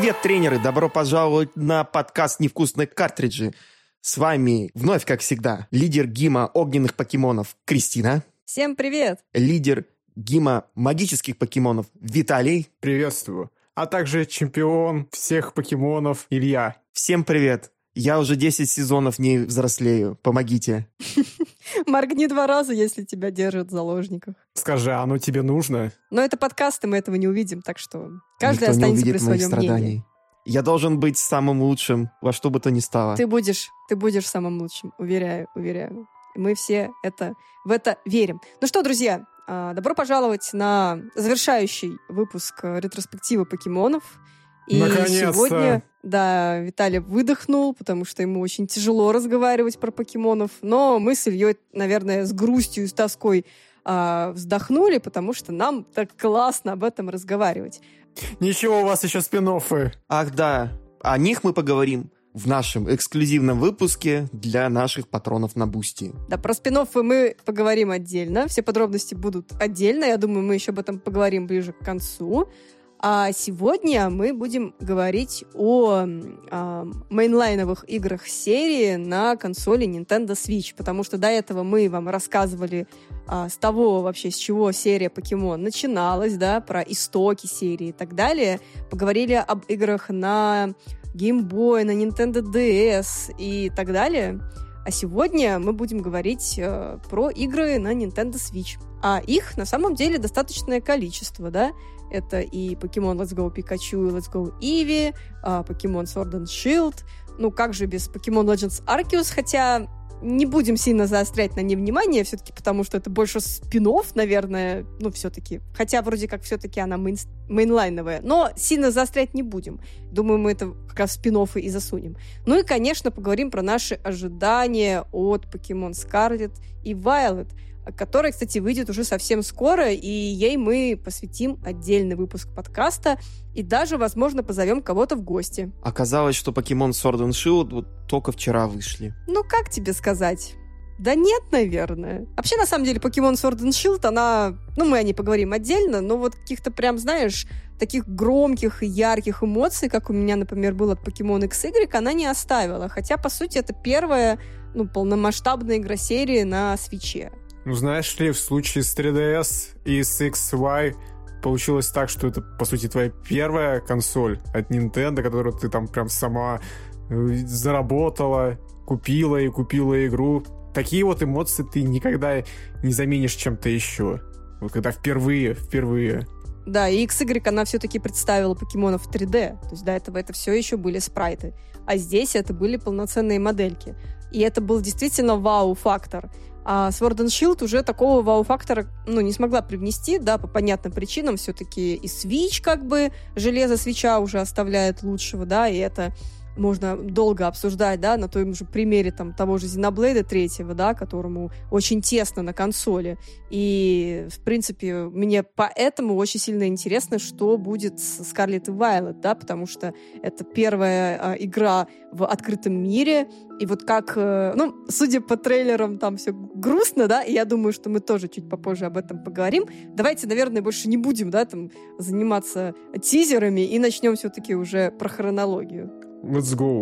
Привет, тренеры! Добро пожаловать на подкаст «Невкусные картриджи». С вами вновь, как всегда, лидер ГИМа огненных покемонов Кристина. Всем привет! Лидер ГИМа магических покемонов Виталий. Приветствую. А также чемпион всех покемонов Илья. Всем привет! Я уже 10 сезонов не взрослею. Помогите. Моргни 2 раза, если тебя держат в заложниках. Скажи, а оно тебе нужно? Но это подкаст, и мы этого не увидим, так что каждый Никто не останется при увидит моих своем страданий. мнении. Я должен быть самым лучшим, во что бы то ни стало. Ты будешь самым лучшим, уверяю. Мы все в это верим. Ну что, друзья, добро пожаловать на завершающий выпуск ретроспективы покемонов. И Наконец-то! Сегодня, да, Виталий выдохнул, потому что ему очень тяжело разговаривать про покемонов. Но мы с Ильей, наверное, с грустью и с тоской вздохнули, потому что нам так классно об этом разговаривать. Ничего, у вас еще спин-оффы. Ах да, о них мы поговорим в нашем эксклюзивном выпуске для наших патронов на Бусти. Да, про спин-оффы мы поговорим отдельно. Все подробности будут отдельно. Я думаю, мы еще об этом поговорим ближе к концу. А сегодня мы будем говорить о мейнлайновых играх серии на консоли Nintendo Switch, потому что до этого мы вам рассказывали с того вообще, с чего серия Покемон начиналась, да, про истоки серии и так далее. Поговорили об играх на Game Boy, на Nintendo DS и так далее. А сегодня мы будем говорить про игры на Nintendo Switch. А их на самом деле достаточное количество, да. Это и Pokemon Let's Go Pikachu и Let's Go Eevee, Pokemon Sword and Shield. Ну, как же без Pokemon Legends Arceus, хотя не будем сильно заострять на ней внимание, все-таки потому что это больше спин-офф, наверное, ну, все-таки. Хотя вроде как все-таки она мейнлайновая, но сильно заострять не будем. Думаю, мы это как раз спин-оффы и засунем. Ну и, конечно, поговорим про наши ожидания от Pokemon Scarlet и Violet, которая, кстати, выйдет уже совсем скоро, и ей мы посвятим отдельный выпуск подкаста и даже, возможно, позовем кого-то в гости. Оказалось, что Pokemon Sword and Shield вот только вчера вышли. Ну, как тебе сказать? Да нет, наверное. Вообще, на самом деле, Pokemon Sword and Shield, она... Ну, мы о ней поговорим отдельно, но вот каких-то прям, знаешь, таких громких и ярких эмоций, как у меня, например, было от Pokemon XY, она не оставила. Хотя, по сути, это первая, ну, полномасштабная игра серии на Switch'е. Ну, знаешь ли, в случае с 3DS и с XY получилось так, что это, по сути, твоя первая консоль от Nintendo, которую ты там прям сама заработала, купила игру. Такие вот эмоции ты никогда не заменишь чем-то еще. Вот когда впервые. Да, и XY, она все-таки представила покемонов в 3D. То есть до этого это все еще были спрайты. А здесь это были полноценные модельки. И это был действительно вау-фактор. А Sword and Shield уже такого вау-фактора, ну, не смогла привнести, да, по понятным причинам. Все-таки и Switch, как бы, железо Свитча уже оставляет лучшего, да, и это можно долго обсуждать, да, на том же примере там того же Xenoblade 3, да, которому очень тесно на консоли. И, в принципе, мне поэтому очень сильно интересно, что будет с Scarlet и Violet, да, потому что это первая игра в открытом мире, и вот как, ну, судя по трейлерам, там все грустно, да, и я думаю, что мы тоже чуть попозже об этом поговорим. Давайте, наверное, больше не будем, да, там, заниматься тизерами и начнем все-таки уже про хронологию. Let's go.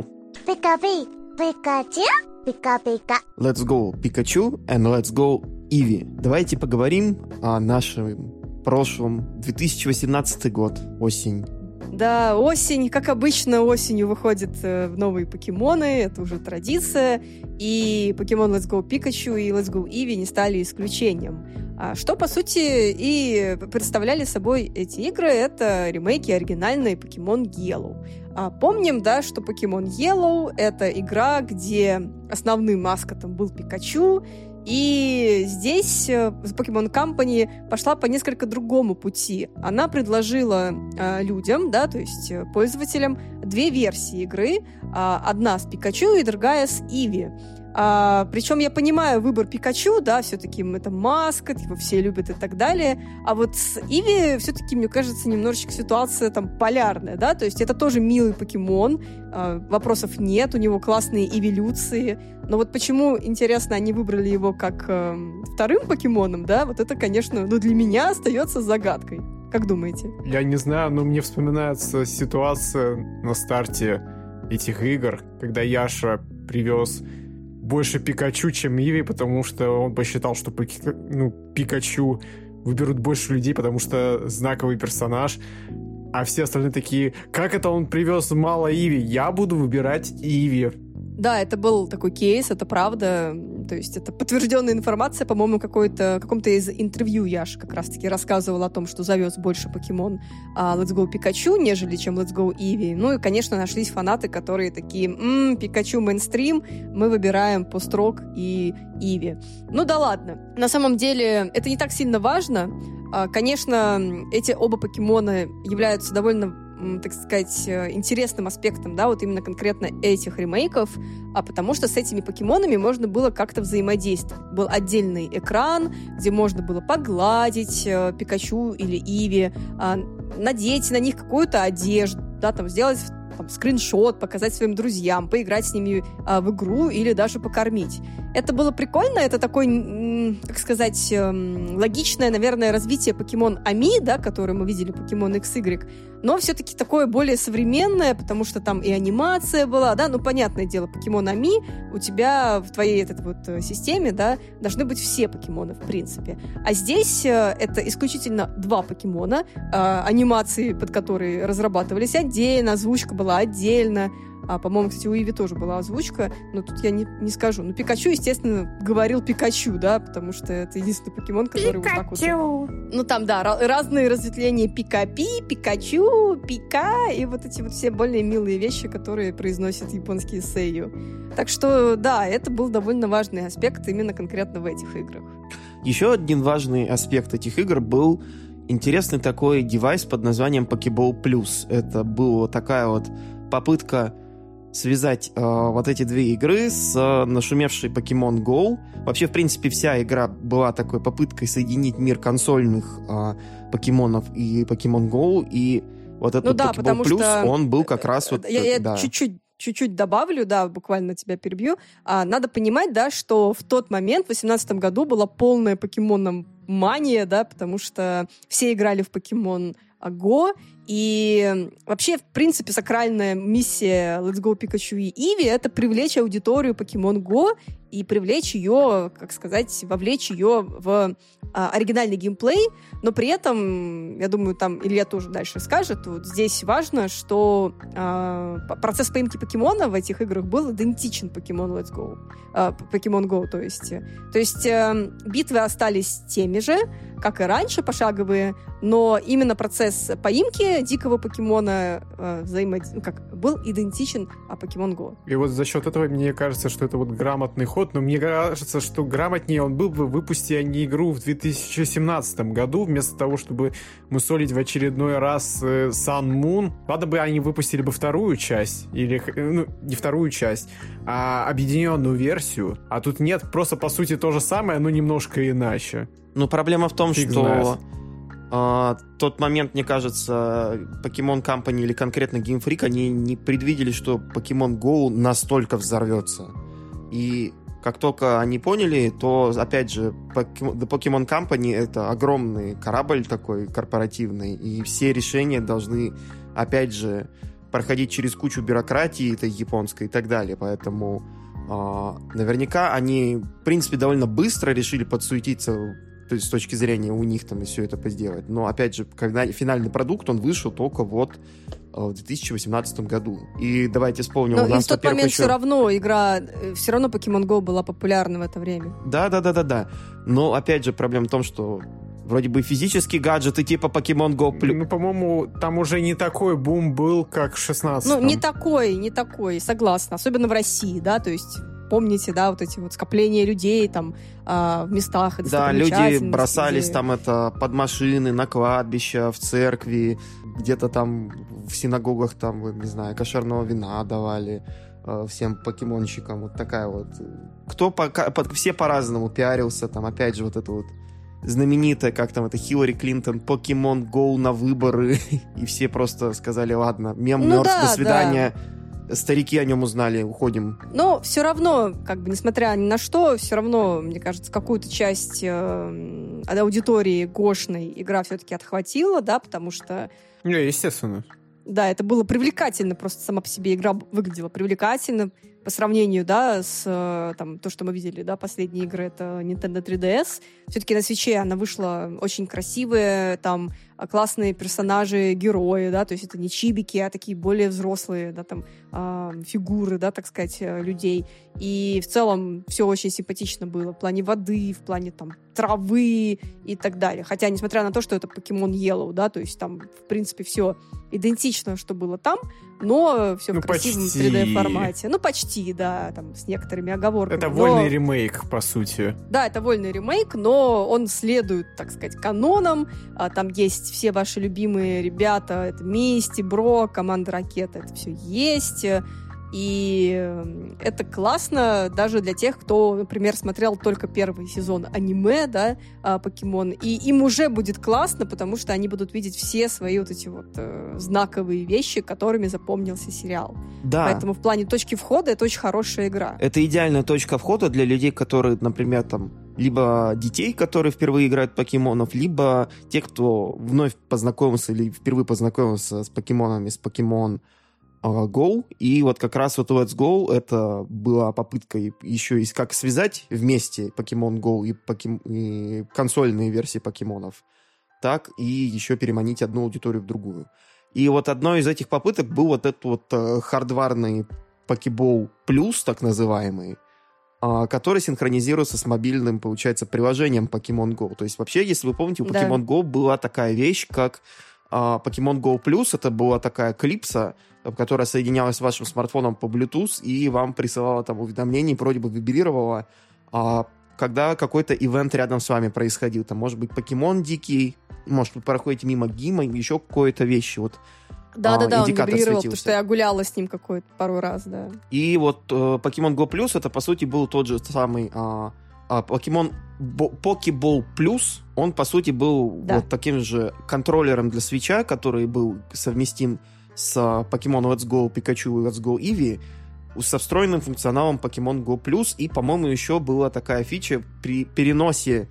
Пикачу, пика-пика. Let's go Pikachu and let's go Eevee. Давайте поговорим о нашем прошлом. 2018 год, осень. Да, осень, как обычно, осенью выходят новые покемоны, это уже традиция, и Pokemon Let's Go Pikachu и Let's Go Eevee не стали исключением. Что, по сути, и представляли собой эти игры, это ремейки оригинальной Pokemon Yellow. Помним, да, что Pokemon Yellow — это игра, где основным маскотом был Пикачу, и здесь Pokemon Company пошла по несколько другому пути. Она предложила людям, да, то есть пользователям, 2 версии игры. Одна с Пикачу и другая с Eevee. Причем я понимаю выбор Пикачу, да, все-таки это маскот, его все любят и так далее. А вот с Eevee все-таки, мне кажется, немножечко ситуация там полярная, да, то есть это тоже милый покемон, вопросов нет, у него классные эволюции. Но вот почему, интересно, они выбрали его как вторым покемоном, да, вот это, конечно, ну, для меня остается загадкой. Как думаете? Я не знаю, но мне вспоминается ситуация на старте этих игр, когда Яша привез больше Пикачу, чем Иви, потому что он посчитал, что Пикачу выберут больше людей, потому что знаковый персонаж. А все остальные такие: как это он привез мало Иви? Я буду выбирать Иви. Да, это был такой кейс, это правда. То есть это подтвержденная информация, по-моему, в каком-то из интервью Яша как раз-таки рассказывал о том, что завез больше покемон Let's Go Пикачу, нежели чем Let's Go Eevee. Ну и, конечно, нашлись фанаты, которые такие: Пикачу мейнстрим, мы выбираем Пост-Рок и Eevee. Ну да ладно. На самом деле это не так сильно важно. Конечно, эти оба покемона являются довольно, так сказать, интересным аспектом, да, вот именно конкретно этих ремейков, потому что с этими покемонами можно было как-то взаимодействовать. Был отдельный экран, где можно было погладить Пикачу или Иви, надеть на них какую-то одежду, да, там, сделать скриншот, показать своим друзьям, поиграть с ними в игру или даже покормить. Это было прикольно, это такой, как сказать, логичное, наверное, развитие покемон Ами, да, который мы видели, покемон XY, но все-таки такое более современное, потому что там и анимация была, да, ну, понятное дело, покемон Ами, у тебя в твоей этой вот системе, да, должны быть все покемоны, в принципе. А здесь это исключительно 2 покемона, анимации, под которые разрабатывались отдельно, озвучка была отдельно. По-моему, кстати, у Иви тоже была озвучка, но тут я не скажу. Но Пикачу, естественно, говорил Пикачу, да, потому что это единственный покемон, который вот так вот... Ну, там, да, разные разветвления Пика-Пи, Пикачу, Пика, и вот эти вот все более милые вещи, которые произносят японские сэйю. Так что, да, это был довольно важный аспект именно конкретно в этих играх. Еще один важный аспект этих игр был интересный такой девайс под названием Pokéball Plus. Это была такая вот попытка связать вот эти 2 игры с нашумевшей Pokemon Go. Вообще, в принципе, вся игра была такой попыткой соединить мир консольных покемонов и Pokemon Go, и вот этот Pokéball Plus, он был как раз вот... Я чуть-чуть добавлю, да, буквально тебя перебью. Надо понимать, да, что в тот момент, в 2018 году, была полная покемон-мания, да, потому что все играли в Pokemon Go, и вообще, в принципе, сакральная миссия Let's Go Pikachu и Eevee — это привлечь аудиторию Pokemon Go и привлечь ее, как сказать, вовлечь ее в оригинальный геймплей, но при этом, я думаю, там Илья тоже дальше скажет, вот здесь важно, что процесс поимки покемона в этих играх был идентичен Pokemon Let's Go, Pokemon Go, то есть битвы остались теми же, как и раньше, пошаговые, но именно процесс поимки дикого покемона был идентичен Pokemon Go. И вот за счет этого мне кажется, что это вот грамотный ход, но мне кажется, что грамотнее он был бы, выпусти они игру в 2017 году, вместо того, чтобы мусолить в очередной раз Sun Moon. Ладно бы они выпустили бы 2-ю часть, или, не 2-ю часть, а объединенную версию, а тут нет, просто по сути то же самое, но немножко иначе. Ну, проблема в том, что тот момент, мне кажется, Pokemon Company или конкретно Game Freak, они не предвидели, что Pokemon Go настолько взорвется. И как только они поняли, то, опять же, The Pokemon Company — это огромный корабль такой корпоративный, и все решения должны, опять же, проходить через кучу бюрократии этой японской и так далее. Поэтому наверняка они, в принципе, довольно быстро решили подсуетиться, то есть с точки зрения у них там и все это сделать. Но, опять же, когда финальный продукт, он вышел только вот в 2018 году. И давайте вспомним. Но и в тот момент все равно Pokemon Go была популярна в это время. Да. Но, опять же, проблема в том, что вроде бы физические гаджеты типа Pokemon Go... Ну, по-моему, там уже не такой бум был, как в 16-м. Ну, не такой, согласна. Особенно в России, да, то есть... Помните, да, вот эти вот скопления людей там в местах достопримечательностей. Да, люди бросались там под машины, на кладбища, в церкви, где-то там в синагогах там, не знаю, кошерного вина давали всем покемонщикам. Вот такая вот. Все по-разному пиарился, там опять же вот это вот знаменитая, как там это, Хиллари Клинтон, Pokemon Go на выборы, и все просто сказали: ладно, мем мертв, до свидания. Да. Старики о нем узнали, уходим. Но все равно, как бы, несмотря ни на что, все равно, мне кажется, какую-то часть аудитории гошной игра все-таки отхватила, да, потому что... Естественно. Да, это было привлекательно, просто сама по себе игра выглядела привлекательно по сравнению, да, с то, что мы видели, да, последние игры, это Nintendo 3DS. Все-таки на Switch'е она вышла очень красивая, там классные персонажи, герои, да, то есть это не чибики, а такие более взрослые, да, там фигуры, да, так сказать, людей. И в целом все очень симпатично было в плане воды, в плане там травы и так далее. Хотя, несмотря на то, что это Pokemon Yellow, да, то есть там, в принципе, все идентично, что было там, но все в красивом 3D-формате. Ну, почти, да, там, с некоторыми оговорками. Это вольный ремейк, по сути. Да, это вольный ремейк, но он следует, так сказать, канонам. Там есть все ваши любимые ребята. Это Мисти, Брок, команда Ракета. Это все есть. И это классно даже для тех, кто, например, смотрел только первый сезон аниме, да, Покемон. И им уже будет классно, потому что они будут видеть все свои вот эти вот знаковые вещи, которыми запомнился сериал. Да. Поэтому в плане точки входа это очень хорошая игра. Это идеальная точка входа для людей, которые, например, там, либо детей, которые впервые играют в покемонов, либо те, кто вновь познакомился или впервые познакомился с покемонами, с Pokemon Go, и вот как раз вот Let's Go это была попытка еще и как связать вместе Pokemon Go и консольные версии покемонов, так и еще переманить одну аудиторию в другую. И вот одной из этих попыток был вот этот вот хардварный Pokeball Plus, так называемый, который синхронизируется с мобильным, получается, приложением Pokemon Go. То есть вообще, если вы помните, у Pokemon Go была такая вещь, как Pokemon Go Plus, это была такая клипса, которая соединялась с вашим смартфоном по Bluetooth и вам присылала там уведомления, вроде бы вибрировала, когда какой-то ивент рядом с вами происходил. Там, может быть, покемон дикий, может, вы проходите мимо гима, еще какой-то вещи. Вот, да-да-да, он вибрировал, потому что я гуляла с ним пару раз, да. И вот Pokemon Go Plus, это, по сути, был тот же самый Pokeball Plus, он, по сути, был вот таким же контроллером для Switch'а, который был совместим с Pokemon Let's Go Pikachu и Let's Go Eevee, со встроенным функционалом Pokemon Go Plus, и, по-моему, еще была такая фича при переноса,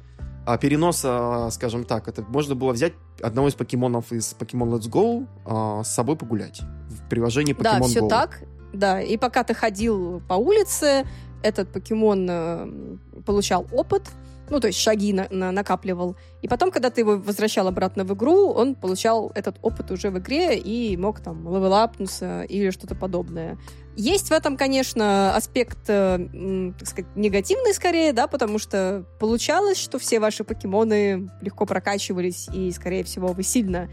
скажем так, это можно было взять одного из покемонов из Pokemon Let's Go с собой погулять в приложении Pokemon Go. Да, все так, да, и пока ты ходил по улице, этот покемон получал опыт, ну, то есть шаги накапливал. И потом, когда ты его возвращал обратно в игру, он получал этот опыт уже в игре и мог там левелапнуться или что-то подобное. Есть в этом, конечно, аспект, так сказать, негативный скорее, да, потому что получалось, что все ваши покемоны легко прокачивались, и, скорее всего, вы сильно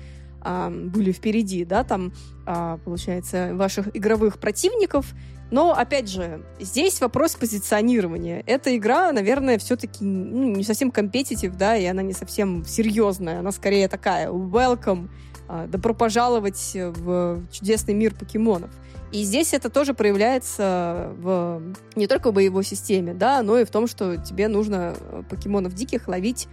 были впереди, да, там, получается, ваших игровых противников. Но, опять же, здесь вопрос позиционирования. Эта игра, наверное, все-таки не совсем компетитив, да, и она не совсем серьезная. Она скорее такая welcome, добро пожаловать в чудесный мир покемонов. И здесь это тоже проявляется не только в боевой системе, да, но и в том, что тебе нужно покемонов диких ловить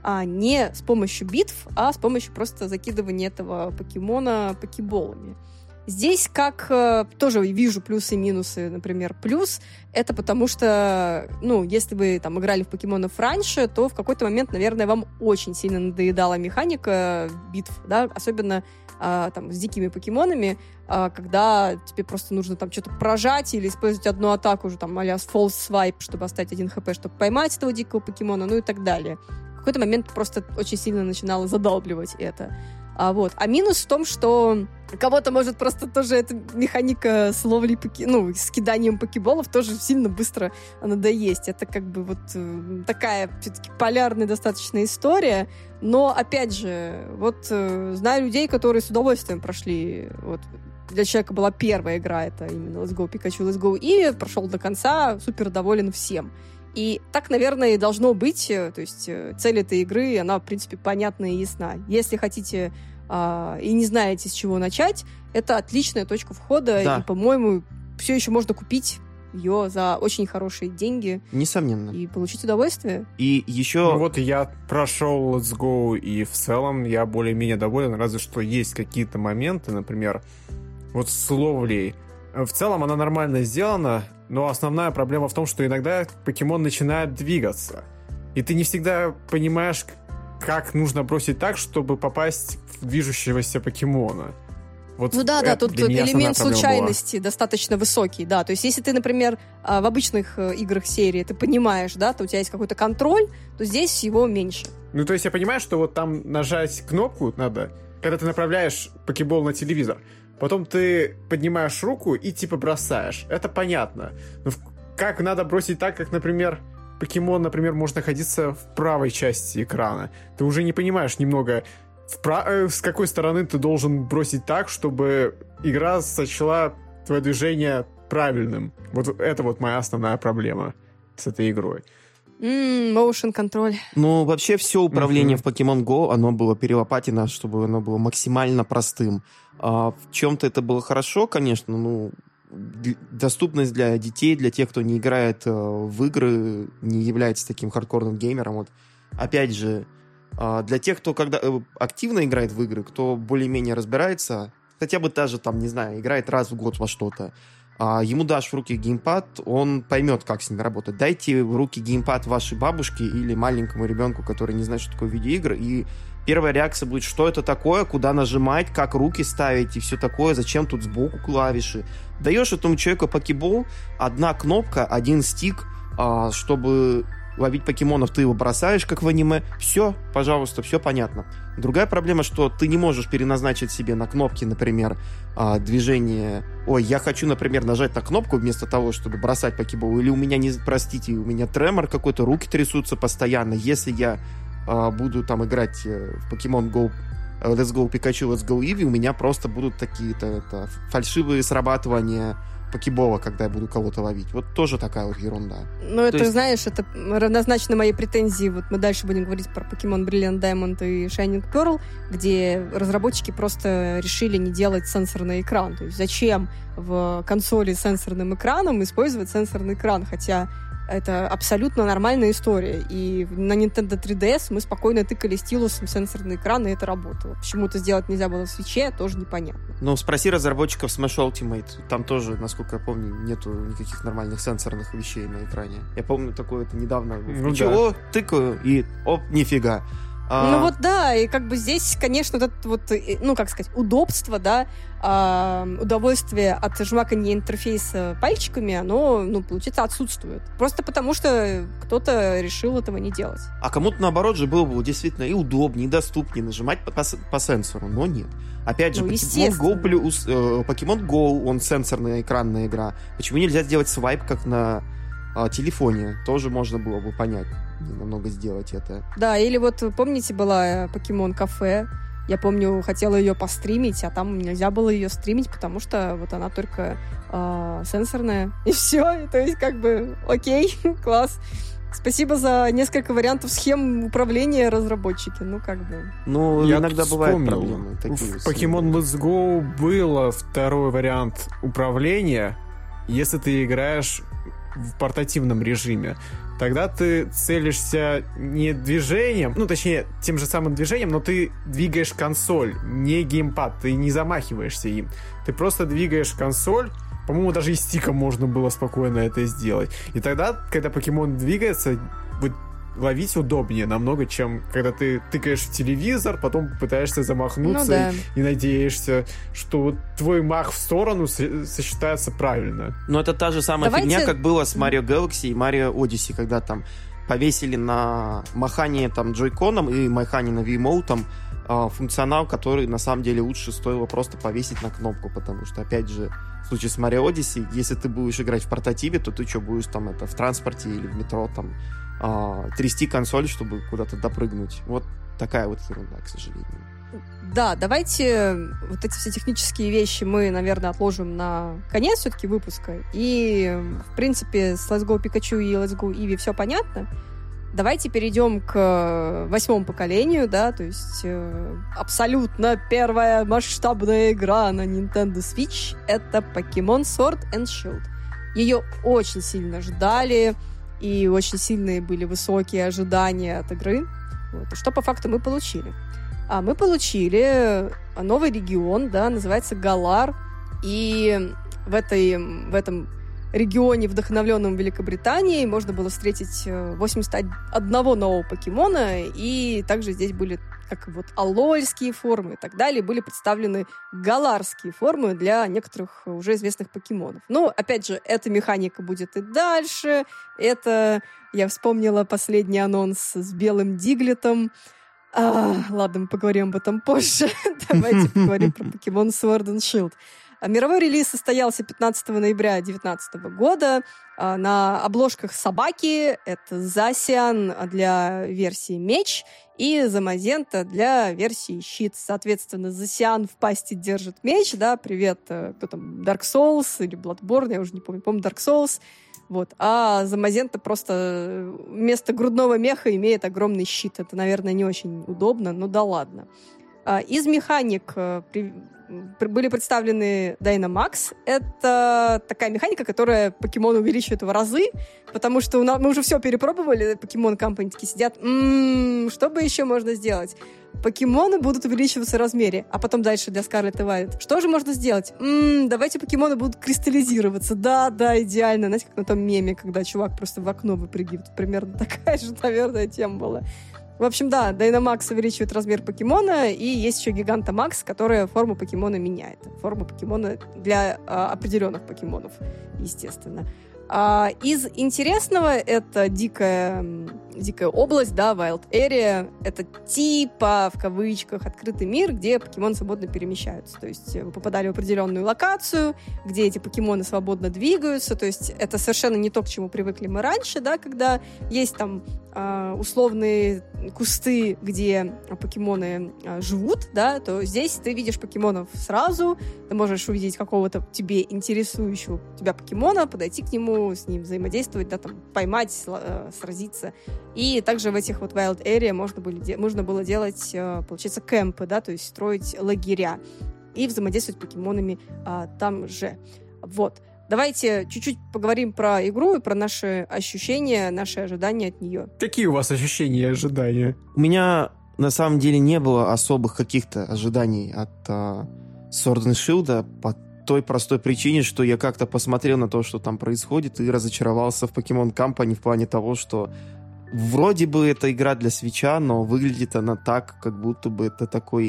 не с помощью битв, а с помощью просто закидывания этого покемона покеболами. Здесь как тоже вижу плюсы и минусы. Например, плюс — это потому что, если вы там играли в покемонов раньше, то в какой-то момент, наверное, вам очень сильно надоедала механика битв, да, особенно там с дикими покемонами, когда тебе просто нужно там что-то прожать или использовать одну атаку уже там а-ля false swipe, чтобы оставить 1 хп, чтобы поймать этого дикого покемона, ну и так далее. В какой-то момент просто очень сильно начинало задалбливать это. А минус в том, что кого-то может просто тоже эта механика с ловлей, с киданием покеболов тоже сильно быстро надоесть. Это как бы вот такая все-таки полярная достаточно история. Но, опять же, знаю людей, которые с удовольствием прошли. Для человека была первая игра, это именно Let's Go Pikachu, Let's Go Eevee, прошел до конца, супер доволен всем. И так, наверное, и должно быть. То есть цель этой игры, она, в принципе, понятна и ясна. Если хотите и не знаете, с чего начать, это отличная точка входа. Да. И, по-моему, все еще можно купить ее за очень хорошие деньги. Несомненно. И получить удовольствие. И еще... Я прошел Let's Go, и в целом я более-менее доволен, разве что есть какие-то моменты, например, с ловлей. В целом она нормально сделана, но основная проблема в том, что иногда покемон начинает двигаться. И ты не всегда понимаешь, как нужно бросить так, чтобы попасть в движущегося покемона. Вот ну да, тут элемент случайности достаточно высокий, да. То есть, если ты, например, в обычных играх серии ты понимаешь, да, то у тебя есть какой-то контроль, то здесь его меньше. Ну, то есть я понимаю, что вот там нажать кнопку надо, когда ты направляешь покебол на телевизор. Потом ты поднимаешь руку и типа бросаешь. Это понятно. Но как надо бросить так, как, например, покемон, например, может находиться в правой части экрана. Ты уже не понимаешь немного... с какой стороны ты должен бросить так, чтобы игра сочла твое движение правильным. Вот это вот моя основная проблема с этой игрой. Motion контроль. Ну, вообще все управление в Pokemon Go, оно было перелопатено, чтобы оно было максимально простым. В чем-то это было хорошо, конечно, ну, доступность для детей, для тех, кто не играет в игры, не является таким хардкорным геймером. Вот, опять же, для тех, кто когда активно играет в игры, кто более-менее разбирается, хотя бы даже, там, не знаю, играет раз в год во что-то, ему дашь в руки геймпад, он поймет, как с ним работать. Дайте в руки геймпад вашей бабушке или маленькому ребенку, который не знает, что такое видеоигры, и первая реакция будет, что это такое, куда нажимать, как руки ставить и все такое, зачем тут сбоку клавиши. Даешь этому человеку покебол, одна кнопка, один стик, чтобы ловить покемонов, ты его бросаешь, как в аниме, все, пожалуйста, все понятно. Другая проблема, что ты не можешь переназначить себе на кнопки, например, движение. Ой, я хочу, например, нажать на кнопку вместо того, чтобы бросать покебол, или у меня, простите, у меня тремор какой-то, руки трясутся постоянно. Если я буду там играть в Pokemon Go, Let's Go Pikachu, Let's Go Eevee, у меня просто будут такие-то фальшивые срабатывания покебола, когда я буду кого-то ловить. Вот тоже такая вот ерунда. Ну, это, знаешь, это равнозначно моей претензии. Вот мы дальше будем говорить про Pokemon Brilliant Diamond и Shining Pearl, где разработчики просто решили не делать сенсорный экран. То есть зачем в консоли с сенсорным экраном использовать сенсорный экран? Хотя это абсолютно нормальная история. И на Nintendo 3DS мы спокойно тыкали стилусом сенсорный экран, и это работало. Почему это сделать нельзя было в Switch'е, тоже непонятно. Ну, спроси разработчиков Smash Ultimate. Там тоже, насколько я помню, нету никаких нормальных сенсорных вещей на экране. Я помню такое это недавно. Включил, тыкаю, и оп, нифига. Ну вот да, и как бы здесь, конечно, вот это вот, ну, как сказать, удобство, да, удовольствие от жмакания интерфейса пальчиками, оно, ну, получается, отсутствует. Просто потому, что кто-то решил этого не делать. А кому-то, наоборот же, было бы действительно и удобнее, и доступнее нажимать по сенсору, но нет. Опять же, ну, Pokemon Go, он сенсорная экранная игра. Почему нельзя сделать свайп, как на телефоне? Тоже можно было бы понять. Намного сделать это. Да, или вот, помните, была Покемон Кафе? Я помню, хотела ее постримить, а там нельзя было ее стримить, потому что вот она только сенсорная. И все. То есть, как бы, окей, класс. Спасибо за несколько вариантов схем управления, разработчики. Ну, как бы. Ну, я иногда бывают проблемы. В Pokemon Let's Go было второй вариант управления, если ты играешь в портативном режиме. Тогда ты целишься не движением, ну, точнее, тем же самым движением, но ты двигаешь консоль, не геймпад, ты не замахиваешься им. Ты просто двигаешь консоль, по-моему, даже и стиком можно было спокойно это сделать. И тогда, когда покемон двигается, ловить удобнее намного, чем когда ты тыкаешь в телевизор, потом пытаешься замахнуться и надеешься, что вот твой мах в сторону сосчитается правильно. Но это та же самая фигня, как было с Mario Galaxy и Mario Odyssey, когда там повесили на махание там джойконом и махание на Wiimote функционал, который на самом деле лучше стоило просто повесить на кнопку, потому что, опять же, в случае с Mario Odyssey, если ты будешь играть в портативе, то ты что, будешь там в транспорте или в метро там трясти консоль, чтобы куда-то допрыгнуть. Вот такая вот ерунда, к сожалению. Да, давайте вот эти все технические вещи мы, наверное, отложим на конец все-таки выпуска. И, в принципе, с Let's Go Pikachu и Let's Go Eevee все понятно. Давайте перейдем к 8-му поколению, да, то есть абсолютно первая масштабная игра на Nintendo Switch — это Pokemon Sword and Shield. Ее очень сильно ждали, и очень сильные были высокие ожидания от игры. Вот. И что по факту мы получили? Мы получили новый регион, да, называется Галар, и в этом регионе, вдохновленном Великобританией, можно было встретить 81 нового покемона, и также здесь были как вот алольские формы и так далее, были представлены галарские формы для некоторых уже известных покемонов. Ну, опять же, эта механика будет и дальше. Это, я вспомнила последний анонс с белым Диглетом. Ладно, мы поговорим об этом позже. Давайте поговорим про покемон Sword and Shield. Мировой релиз состоялся 15 ноября 2019 года. На обложках собаки это Засиан для версии меч и Замазента для версии щит. Соответственно, Засиан в пасти держит меч, да, привет, кто там, Dark Souls или Bloodborne, я уже не помню, Dark Souls. Вот. А Замазента просто вместо грудного меха имеет огромный щит. Это, наверное, не очень удобно, но да ладно. Из механик были представлены Dynamax. Это такая механика, которая покемона увеличивает в разы, потому что мы уже все перепробовали, Pokemon Company такие сидят, что бы еще можно сделать? Покемоны будут увеличиваться в размере, а потом дальше для Scarlet и Violet. Что же можно сделать? Давайте покемоны будут кристаллизироваться. Да, идеально. Знаете, как на том меме, когда чувак просто в окно выпрыгивает. Примерно такая же, наверное, тема была. В общем, да, Dynamax увеличивает размер покемона, и есть еще Gigantamax, которая форму покемона меняет. Форму покемона для определенных покемонов, естественно. Из интересного это дикая область, да, Wild Area. Это типа, в кавычках, открытый мир, где покемоны свободно перемещаются. То есть вы попадали в определенную локацию, где эти покемоны свободно двигаются. То есть это совершенно не то, к чему привыкли мы раньше, да, когда есть там условные кусты, где покемоны живут, да, то здесь ты видишь покемонов сразу, ты можешь увидеть какого-то тебе интересующего тебя покемона, подойти к нему, с ним взаимодействовать, да, там, поймать, сразиться. И также в этих вот Wild Area можно было делать, получается, кемпы, да, то есть строить лагеря и взаимодействовать с покемонами там же. Вот. Давайте чуть-чуть поговорим про игру и про наши ощущения, наши ожидания от нее. Какие у вас ощущения и ожидания? У меня, на самом деле, не было особых каких-то ожиданий от Sword and Shield по той простой причине, что я как-то посмотрел на то, что там происходит, и разочаровался в Pokemon Company в плане того, что вроде бы это игра для Switch'а, но выглядит она так, как будто бы это такой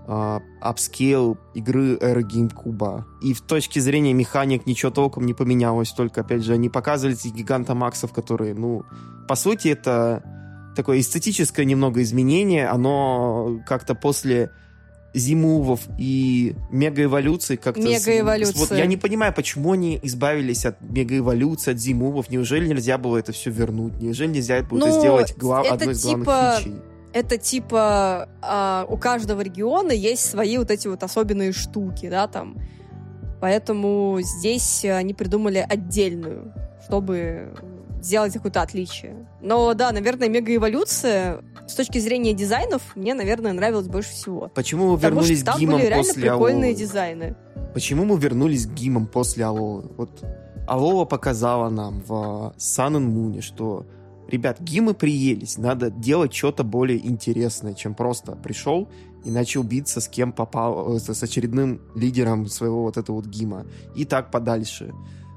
апскейл игры эры GameCube. И в точке зрения механик ничего толком не поменялось, только, опять же, они показывали эти Гигантамаксов, которые, ну, по сути, это такое эстетическое немного изменение, оно как-то после зимувов и мегаэволюции как-то... Мегаэволюция. Вот я не понимаю, почему они избавились от мегаэволюции, от зимувов. Неужели нельзя было это все вернуть? Неужели нельзя было это сделать одной из главных фичей? Это типа у каждого региона есть свои вот эти вот особенные штуки, да, там. Поэтому здесь они придумали отдельную, чтобы сделать какое-то отличие. Но да, наверное, мегаэволюция с точки зрения дизайнов мне, наверное, нравилась больше всего. Почему мы вернулись к гимам после Алолы? Потому что там были реально прикольные дизайны. Почему мы вернулись к гимам после Алолы? Вот Алола показала нам в Sun and Moon, что, ребят, гимы приелись, надо делать что-то более интересное, чем просто пришел и начал биться с кем попал, с очередным лидером своего вот этого вот гима. И так подальше.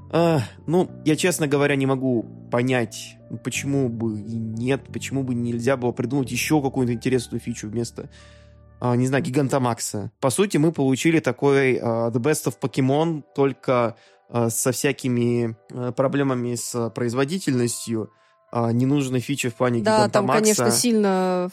Ну, я, честно говоря, не могу понять, почему бы и нет, почему бы нельзя было придумать еще какую-то интересную фичу вместо, не знаю, Гигантамакса. По сути, мы получили такой The Best of Pokemon, только со всякими проблемами с производительностью, ненужной фичи в плане Гигантамакса. Да, там, конечно, сильно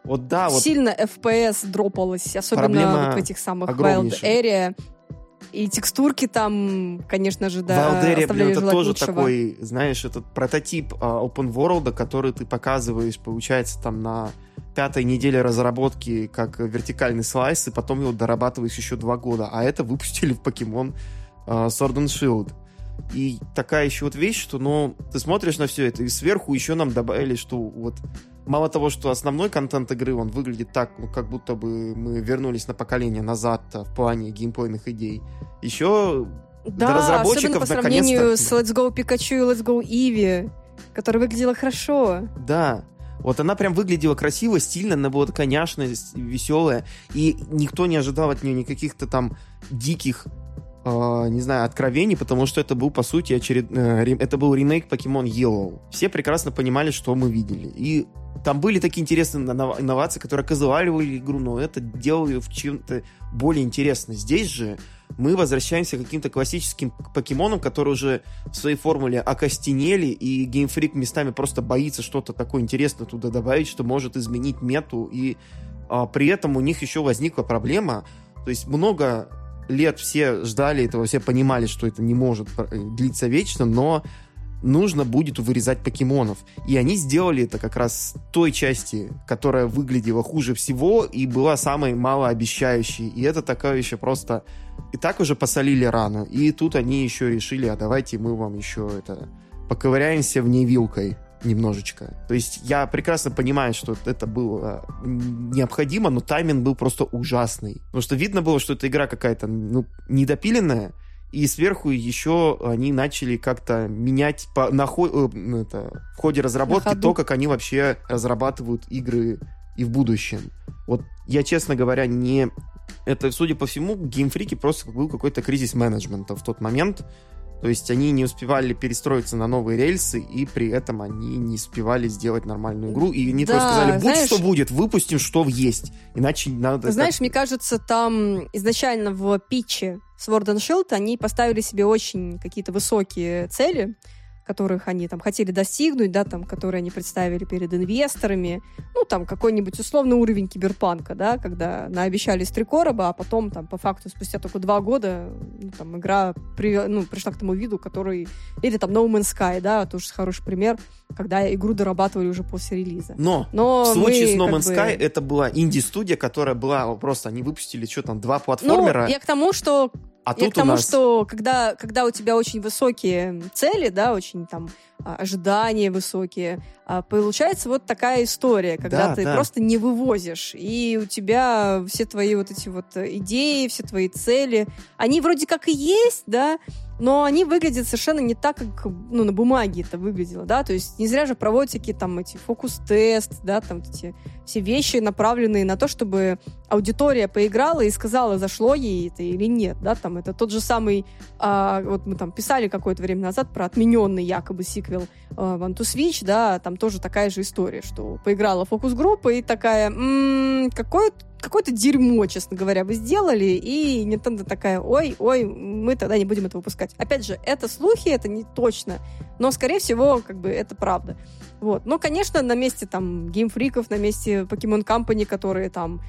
FPS дропалось, особенно вот в этих самых Wild Area. И текстурки там, конечно же, да, оставляли это желать тоже лучшего. Такой, знаешь, этот прототип open world, который ты показываешь, получается, там на 5-й неделе разработки как вертикальный слайс, и потом его дорабатываешь еще 2 года. А это выпустили в Pokemon Sword and Shield. И такая еще вот вещь, что, ну, ты смотришь на все это, и сверху еще нам добавили, что вот мало того, что основной контент игры, он выглядит так, ну, как будто бы мы вернулись на поколение назад в плане геймплейных идей. Еще до разработчиков особенно по сравнению с Let's Go Pikachu и Let's Go Eevee, которая выглядела хорошо. Да. Вот она прям выглядела красиво, стильно, она была такая няшная, веселая, и никто не ожидал от нее никаких-то там диких не знаю, откровений, потому что это был, по сути, это был ремейк Pokemon Yellow. Все прекрасно понимали, что мы видели. И там были такие интересные инновации, которые оказывали игру, но это делали в чем-то более интересно. Здесь же мы возвращаемся к каким-то классическим покемонам, которые уже в своей формуле окостенели, и Game Freak местами просто боится что-то такое интересное туда добавить, что может изменить мету, и при этом у них еще возникла проблема, то есть много лет все ждали этого, все понимали, что это не может длиться вечно, но нужно будет вырезать покемонов. И они сделали это как раз той части, которая выглядела хуже всего и была самой малообещающей. И это такая еще просто... И так уже посолили рано. И тут они еще решили, а давайте мы вам еще поковыряемся в ней вилкой немножечко. То есть я прекрасно понимаю, что это было необходимо, но тайминг был просто ужасный. Потому что видно было, что эта игра какая-то недопиленная, и сверху еще они начали как-то менять в ходе разработки то, как они вообще разрабатывают игры и в будущем. Вот я, честно говоря, это, судя по всему, в Game Freak просто был какой-то кризис менеджмента в тот момент. То есть они не успевали перестроиться на новые рельсы, и при этом они не успевали сделать нормальную игру. И они просто сказали, что будет, выпустим, что есть. Иначе надо... Знаешь, мне кажется, там изначально в питче Sword and Shield они поставили себе очень какие-то высокие цели, которых они там хотели достигнуть, да, там, которые они представили перед инвесторами. Ну, там, какой-нибудь условный уровень киберпанка, да, когда наобещали 3 короба, а потом, там, по факту, спустя только 2 года, там, игра пришла к тому виду, который... Или, там, No Man's Sky, да, тоже хороший пример, когда игру дорабатывали уже после релиза. Но в случае с No Man's Sky это была инди-студия, которая была просто... Они выпустили, 2 платформера. Я к тому, что... что когда у тебя очень высокие цели, да, очень там ожидания высокие, получается вот такая история, когда ты просто не вывозишь, и у тебя все твои вот эти вот идеи, все твои цели, они вроде как и есть, да, но они выглядят совершенно не так, как на бумаге это выглядело, да, то есть не зря же проводят всякие там эти фокус-тест, да, там эти все вещи, направленные на то, чтобы аудитория поиграла и сказала, зашло ей это или нет, да, там это тот же самый, вот мы там писали какое-то время назад про отмененный якобы сиквел One to Switch, да, там тоже такая же история, что поиграла фокус-группа и такая, какое-то дерьмо, честно говоря, вы сделали, и Nintendo такая, ой, мы тогда не будем это выпускать. Опять же, это слухи, это не точно, но, скорее всего, как бы это правда. Вот. Но, конечно, на месте там Game Freak'ов, на месте Pokemon Company, которые там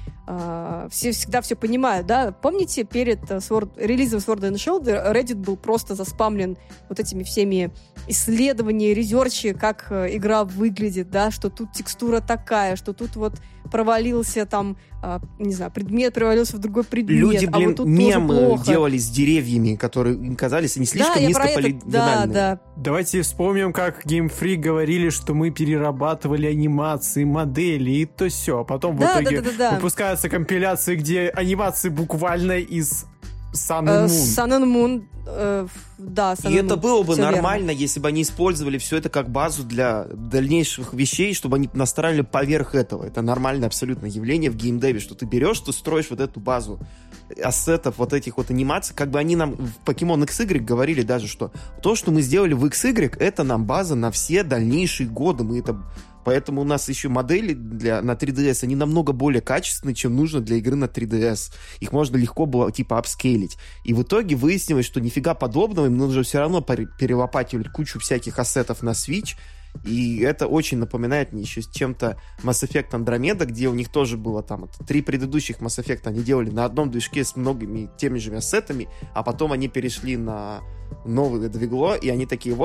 всегда все понимают, да, помните, перед релизом Sword and Shield Reddit был просто заспамлен вот этими всеми исследованиями, резерчи, как игра выглядит, да, что тут текстура такая, что тут вот провалился там, не знаю, предмет провалился в другой предмет. Люди, вот тут мемы делали с деревьями, которые им казались не слишком низкополигональными. Да. Давайте вспомним, как Game Freak говорили, что мы перерабатывали анимации, модели и то все. А потом в итоге выпускаются компиляции, где анимации буквально из Sun and Moon. Sun and Moon, Sun and Moon. И это было бы все нормально, верно. Если бы они использовали все это как базу для дальнейших вещей, чтобы они настраивали поверх этого. Это нормальное абсолютно явление в геймдеве, что ты берешь, ты строишь вот эту базу ассетов, вот этих вот анимаций. Как бы они нам в Pokemon XY говорили даже, что то, что мы сделали в XY, это нам база на все дальнейшие годы. Поэтому у нас еще модели на 3DS, они намного более качественные, чем нужно для игры на 3DS. Их можно легко было, апскейлить. И в итоге выяснилось, что нифига подобного, им нужно все равно перелопативать кучу всяких ассетов на Switch. И это очень напоминает мне еще с чем-то Mass Effect Andromeda, где у них тоже было там 3 предыдущих Mass Effect они делали на одном движке с многими теми же ассетами, а потом они перешли на новое двигло, и они такие,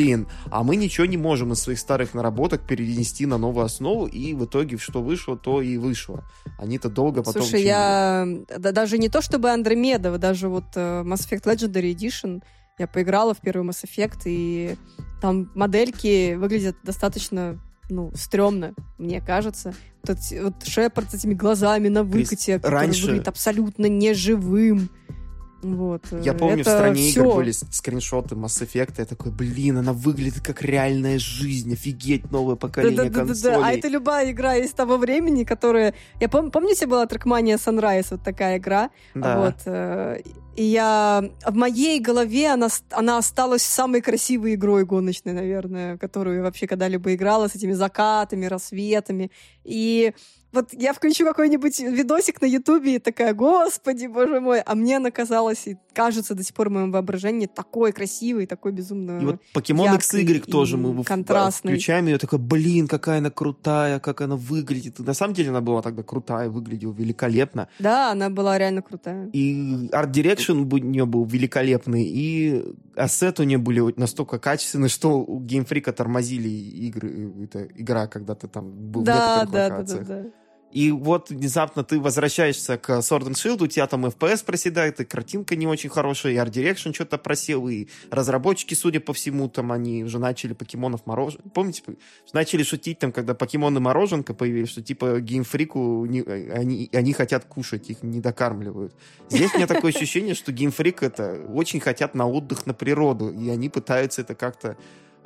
а мы ничего не можем из своих старых наработок перенести на новую основу, и в итоге что вышло, то и вышло. Они-то долго потом... Слушай, я даже не то чтобы Andromeda, даже вот Mass Effect Legendary Edition я поиграла в первый Mass Effect, и там модельки выглядят достаточно, стрёмно, мне кажется. Вот Шепард с этими глазами на выкате, который выглядит абсолютно неживым. Вот. Я помню, это в стране всё. игр были скриншоты Mass Effect, я такой, блин, она выглядит как реальная жизнь, офигеть, новое поколение консолей. А это любая игра из того времени, которая... Помните, была Trackmania Sunrise, вот такая игра? Да. Вот. И в моей голове она осталась самой красивой игрой гоночной, наверное, которую я вообще когда-либо играла, с этими закатами, рассветами. И вот я включу какой-нибудь видосик на Ютубе и такая, господи, боже мой, а мне она казалась и кажется до сих пор в моем воображении такой красивой, такой безумно И вот Pokemon XY тоже мы включаем ее, такой, блин, какая она крутая, как она выглядит. На самом деле она была тогда крутая, выглядела великолепно. Да, она была реально крутая. И арт-дирекшн у нее был великолепный, и ассеты у нее были настолько качественные, что у Game Freak тормозили игры, эта игра, когда ты там был в некоторых локациях. Да. И вот внезапно ты возвращаешься к Sword and Shield, у тебя там FPS проседает, и картинка не очень хорошая, и арт-дирекшн что-то просел, и разработчики, судя по всему, там они уже начали покемонов мороженка. Помните, начали шутить там, когда покемоны мороженка появились, что типа Game Freak они хотят кушать, их не докармливают. Здесь у меня такое ощущение, что Game Freak это очень хотят на отдых, на природу, и они пытаются это как-то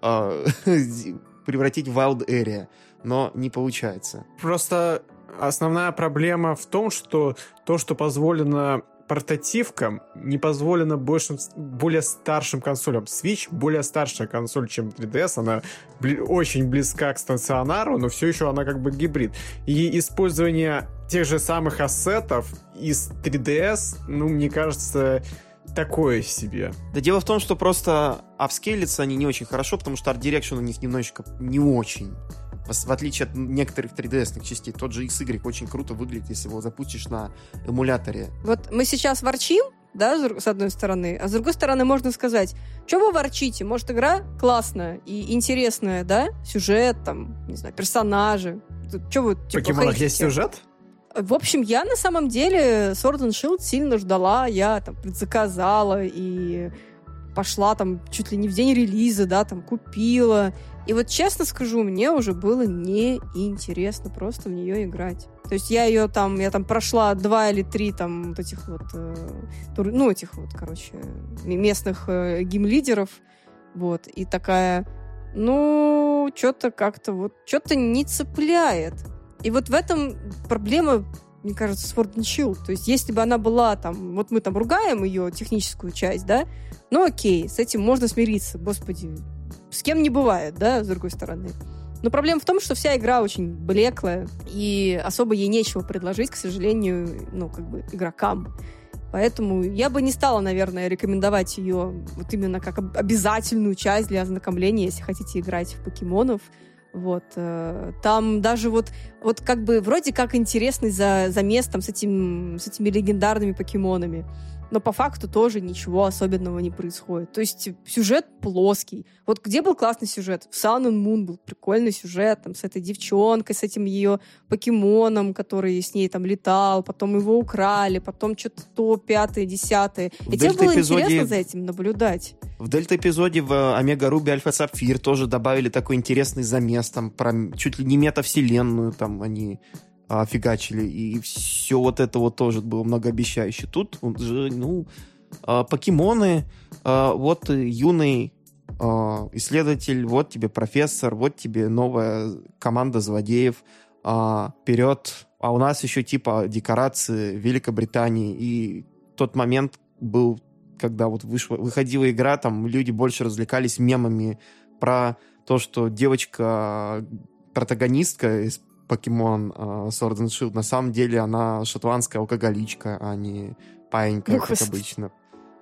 превратить в Wild Area, но не получается. Просто основная проблема в том, что то, что позволено портативкам, не позволено более старшим консолям. Switch более старшая консоль, чем 3DS. Она очень близка к стационару, но все еще она как бы гибрид. И использование тех же самых ассетов из 3DS, мне кажется, такое себе. Да дело в том, что просто апскейлятся они не очень хорошо, потому что арт-дирекшн у них немножечко не очень. В отличие от некоторых 3DS-ных частей. Тот же XY очень круто выглядит, если его запустишь на эмуляторе. Вот мы сейчас ворчим, да, с одной стороны, а с другой стороны можно сказать, что вы ворчите? Может, игра классная и интересная, да? Сюжет, там, не знаю, персонажи. Что вы, в Покемонах есть сюжет? В общем, я на самом деле Sword and Shield сильно ждала, я там предзаказала и пошла там чуть ли не в день релиза, да, там купила. И вот честно скажу, мне уже было неинтересно просто в нее играть. То есть я там прошла 2 или 3 там вот этих вот, местных геймлидеров, вот, и такая, что-то как-то что-то не цепляет. И вот в этом проблема, мне кажется, Sword and Shield. То есть если бы она была там, вот мы там ругаем ее техническую часть, да, окей, с этим можно смириться, господи, с кем не бывает, да, с другой стороны. Но проблема в том, что вся игра очень блеклая, и особо ей нечего предложить, к сожалению, игрокам. Поэтому я бы не стала, наверное, рекомендовать ее вот именно как обязательную часть для ознакомления, если хотите играть в покемонов. Вот. Там даже вот как бы вроде как интересный замес там с этими легендарными покемонами. Но по факту тоже ничего особенного не происходит. То есть сюжет плоский. Вот где был классный сюжет? В Sun and Moon был прикольный сюжет там, с этой девчонкой, с этим ее покемоном, который с ней там летал, потом его украли, потом что-то то, 5-е, 10-е. И тебе было интересно за этим наблюдать. В Дельта-эпизоде в Омега Руби Альфа Сапфир тоже добавили такой интересный замес, там, про чуть ли не метавселенную, там, они фигачили, и все вот это вот тоже было многообещающе. Тут же, покемоны, вот юный исследователь, вот тебе профессор, вот тебе новая команда злодеев, вперед. А у нас еще типа декорации Великобритании, и тот момент был, когда вот выходила игра, там люди больше развлекались мемами про то, что девочка-протагонистка из Покемон Sword and Shield, на самом деле она шотландская алкоголичка, а не паинька, как обычно.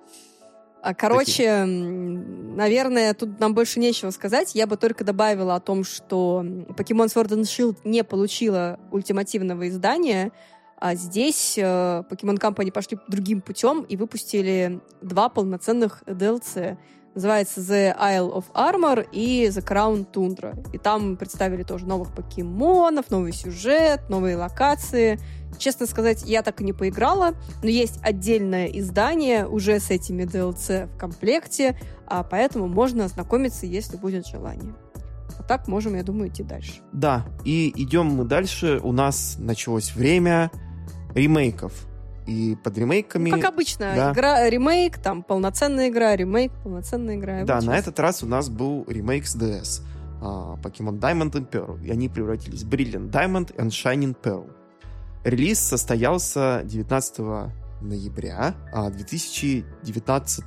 Короче, наверное, тут нам больше нечего сказать. Я бы только добавила о том, что Pokemon Sword and Shield не получила ультимативного издания, а здесь Pokemon Company пошли другим путем и выпустили 2 полноценных DLC. Называется The Isle of Armor и The Crown Tundra. И там представили тоже новых покемонов, новый сюжет, новые локации. Честно сказать, я так и не поиграла, но есть отдельное издание уже с этими DLC в комплекте, поэтому можно ознакомиться, если будет желание. А так можем, я думаю, идти дальше. Да, и идем мы дальше. У нас началось время ремейков. и под ремейками. Как обычно, да. игра, ремейк, там полноценная игра, ремейк, полноценная игра. Да, на этот раз у нас был ремейк с DS. Pokemon Diamond and Pearl. И они превратились в Brilliant Diamond and Shining Pearl. Релиз состоялся 19 ноября 2020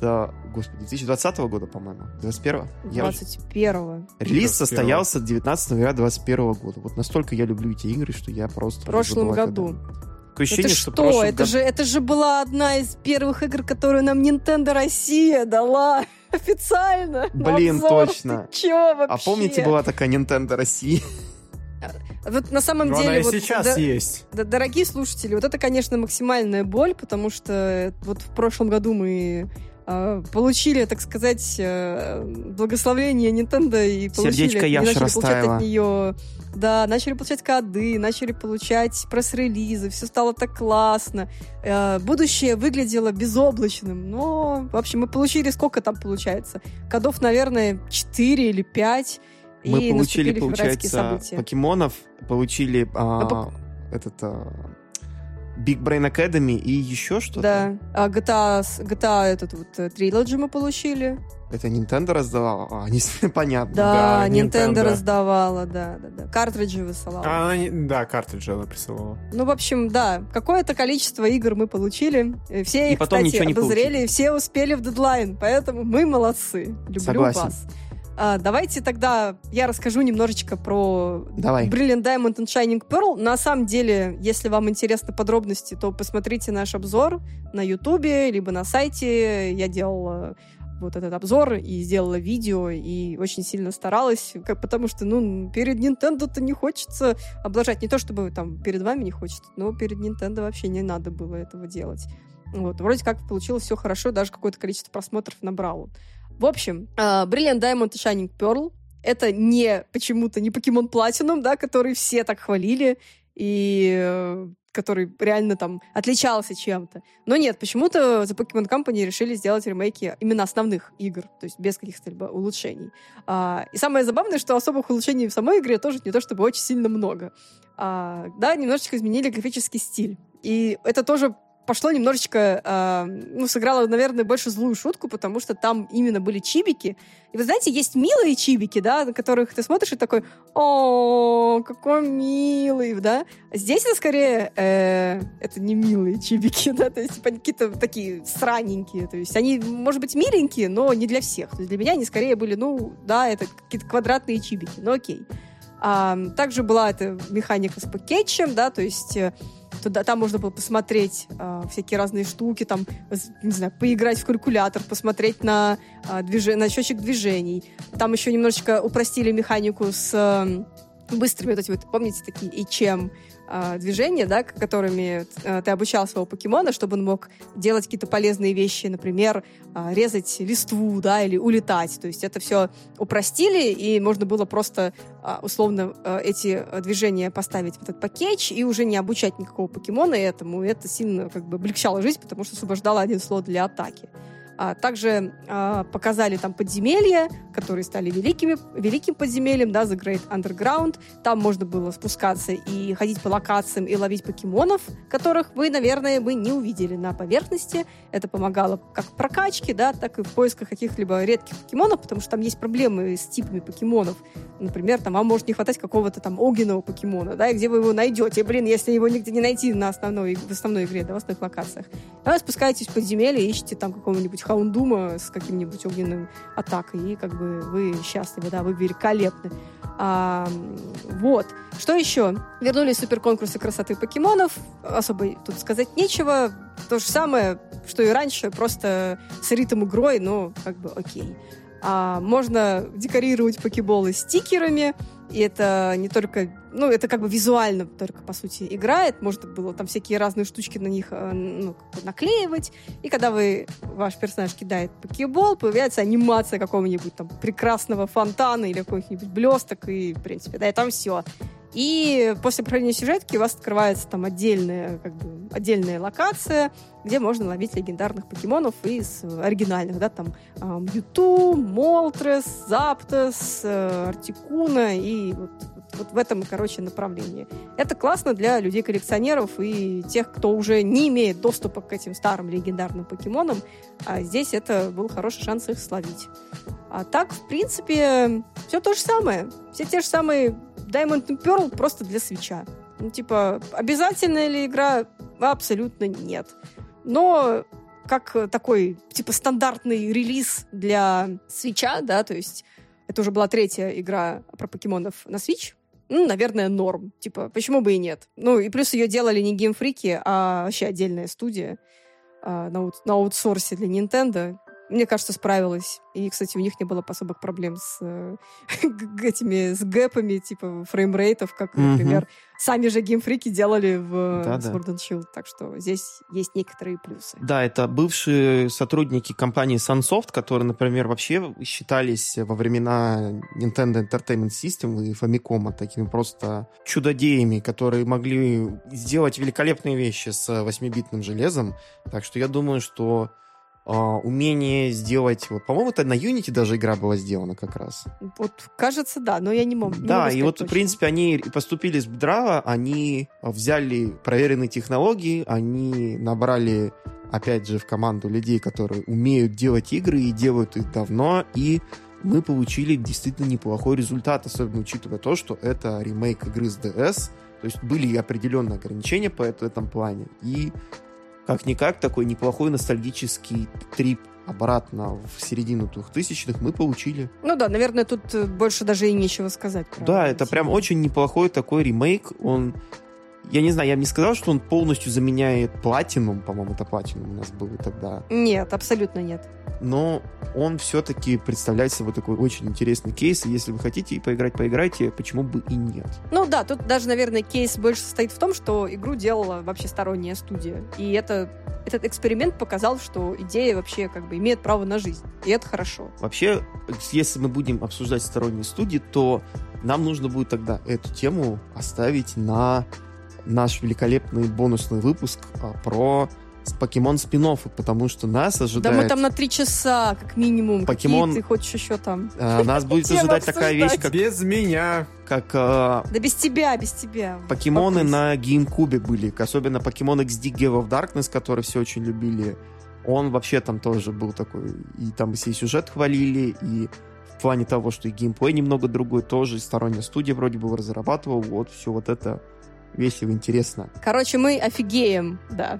года, по-моему. 21-го? 21-го. Релиз состоялся 19 ноября 2021 года. Вот настолько я люблю эти игры, что я просто... В прошлом году. Такое ощущение, что это же была одна из первых игр, которую нам Nintendo Россия дала официально. Блин, точно. Ты чё вообще? А помните, была такая Nintendo Россия? Вот на самом деле... Она и сейчас есть. Дорогие слушатели, вот это, конечно, максимальная боль, потому что вот в прошлом году мы получили, так сказать, благословение Nintendo и начали получать от нее... Да, начали получать коды, начали получать пресс-релизы, все стало так классно. Будущее выглядело безоблачным, но, в общем, мы получили, сколько там получается? Кодов, наверное, 4 или 5. Мы получили, получается, покемонов, получили Big Brain Academy и еще что-то. Да, GTA этот вот Trilogy мы получили. Это Nintendo раздавала? Понятно. Да, Nintendo раздавала, да. Картриджи высылала. Да, картриджи она присылала. Ну, в общем, да, какое-то количество игр мы получили. Все их, кстати, обозрели, все успели в дедлайн, поэтому мы молодцы. Люблю вас. Давайте тогда я расскажу немножечко про Brilliant Diamond and Shining Pearl. На самом деле, если вам интересны подробности, то посмотрите наш обзор на Ютубе, либо на сайте. Я делала вот этот обзор и сделала видео, и очень сильно старалась, потому что, перед Nintendo-то не хочется облажать. Не то, чтобы там перед вами не хочется, но перед Nintendo вообще не надо было этого делать. Вот. Вроде как получилось все хорошо, даже какое-то количество просмотров набрало. В общем, Brilliant Diamond и Shining Pearl — это почему-то не Pokemon Platinum, да, который все так хвалили, и который реально там отличался чем-то. Но нет, почему-то The Pokemon Company решили сделать ремейки именно основных игр, то есть без каких-то улучшений. И самое забавное, что особых улучшений в самой игре тоже не то чтобы очень сильно много. Да, немножечко изменили графический стиль. И это тоже пошло немножечко, сыграло, наверное, больше злую шутку, потому что там именно были чибики. И вы знаете, есть милые чибики, да, на которых ты смотришь и такой: о, какой милый, да. Здесь это скорее, это не милые чибики, да, то есть какие-то такие сраненькие, то есть они, может быть, миленькие, но не для всех. То есть для меня они скорее были, это какие-то квадратные чибики, но окей. Также была эта механика с пакетчем, да, то есть там можно было посмотреть всякие разные штуки, там, не знаю, поиграть в калькулятор, посмотреть на счетчик движений. Там еще немножечко упростили механику с быстрыми, помните, такие HM движения, да, которыми ты обучал своего покемона, чтобы он мог делать какие-то полезные вещи, например, резать листву, да, или улетать. То есть это все упростили, и можно было просто условно эти движения поставить в этот пакетч и уже не обучать никакого покемона этому. И это сильно облегчало жизнь, потому что освобождало один слот для атаки. Также показали там подземелья, которые стали великим подземельем, да, The Great Underground. Там можно было спускаться и ходить по локациям и ловить покемонов, которых вы, наверное, не увидели на поверхности. Это помогало как в прокачке, да, так и в поисках каких-либо редких покемонов, потому что там есть проблемы с типами покемонов. Например, там вам может не хватать какого-то там огненного покемона, да, и где вы его найдете? Если его нигде не найти в основной игре, да, в основных локациях. Вы спускаетесь в подземелье, ищете там какого-нибудь Хаундума с каким-нибудь огненным атакой, и вы счастливы, да, вы великолепны. Вот. Что еще? Вернулись суперконкурсы красоты покемонов. Особо тут сказать нечего. То же самое, что и раньше, просто с ритм-игрой, но окей. Можно декорировать покеболы стикерами, и это не только... это визуально только, по сути, играет. Можно было там всякие разные штучки на них наклеивать. И когда ваш персонаж кидает покебол, появляется анимация какого-нибудь там прекрасного фонтана или каких-нибудь блесток, и, в принципе, да, и там все. И после прохождения сюжетки у вас открывается там отдельная локация, где можно ловить легендарных покемонов из оригинальных, да, там Мьюту, Молтрес, Заптос, Артикуна и вот вот в этом, короче, направлении. Это классно для людей-коллекционеров и тех, кто уже не имеет доступа к этим старым легендарным покемонам, а здесь это был хороший шанс их словить. А так, в принципе, все то же самое. Все те же самые Diamond and Pearl просто для Switch'а. Ну, типа, обязательная ли игра? Абсолютно нет. Но как такой, типа, стандартный релиз для Switch'а, да, то есть это уже была 3-я игра про покемонов на Switch, ну, наверное, норм. Типа, почему бы и нет? Ну, и плюс ее делали не геймфрики, а вообще отдельная студия на аутсорсе для Nintendo. Мне кажется, справилась. И, кстати, у них не было особых проблем с гэпами, типа фреймрейтов, как, например, сами же геймфрики делали в Sword and Shield. Так что здесь есть некоторые плюсы. Да, это бывшие сотрудники компании Sunsoft, которые, например, вообще считались во времена Nintendo Entertainment System и Famicom такими просто чудодеями, которые могли сделать великолепные вещи с 8-битным железом. Так что я думаю, что умение сделать... Вот, по-моему, это на Unity даже игра была сделана как раз. Вот, кажется, да, но я не могу. Да, и вот, точно. В принципе, они поступили здраво, они взяли проверенные технологии, они набрали, опять же, в команду людей, которые умеют делать игры и делают их давно, и мы получили действительно неплохой результат, особенно учитывая то, что это ремейк игры с DS, то есть были определенные ограничения по этому плане, и как-никак, такой неплохой ностальгический трип обратно в середину 2000-х мы получили. Ну да, наверное, тут больше даже и нечего сказать. Да, это прям очень неплохой такой ремейк. Он, я не знаю, я бы не сказал, что он полностью заменяет Platinum, по-моему, это Platinum у нас был тогда. Нет, абсолютно нет. Но он все-таки представляет собой такой очень интересный кейс, и если вы хотите поиграть, поиграйте, почему бы и нет. Ну да, тут даже, наверное, кейс больше состоит в том, что игру делала вообще сторонняя студия, и этот эксперимент показал, что идея вообще как бы имеет право на жизнь, и это хорошо. Вообще, если мы будем обсуждать сторонние студии, то нам нужно будет тогда эту тему оставить на наш великолепный бонусный выпуск про покемон спин-оффы, потому что нас ожидает... Да мы там на 3 часа, как минимум. Покемон... Какие ты хочешь еще там? Нас будет ожидать такая вещь, как... Без меня. Как... Да без тебя, без тебя. Покемоны на GameCube были, особенно покемон XD Gale of Darkness, который все очень любили. Он вообще там тоже был такой... И там все сюжет хвалили, и в плане того, что и геймплей немного другой, тоже сторонняя студия вроде бы разрабатывала. Вот все вот это... весело, интересно. Короче, мы офигеем, да.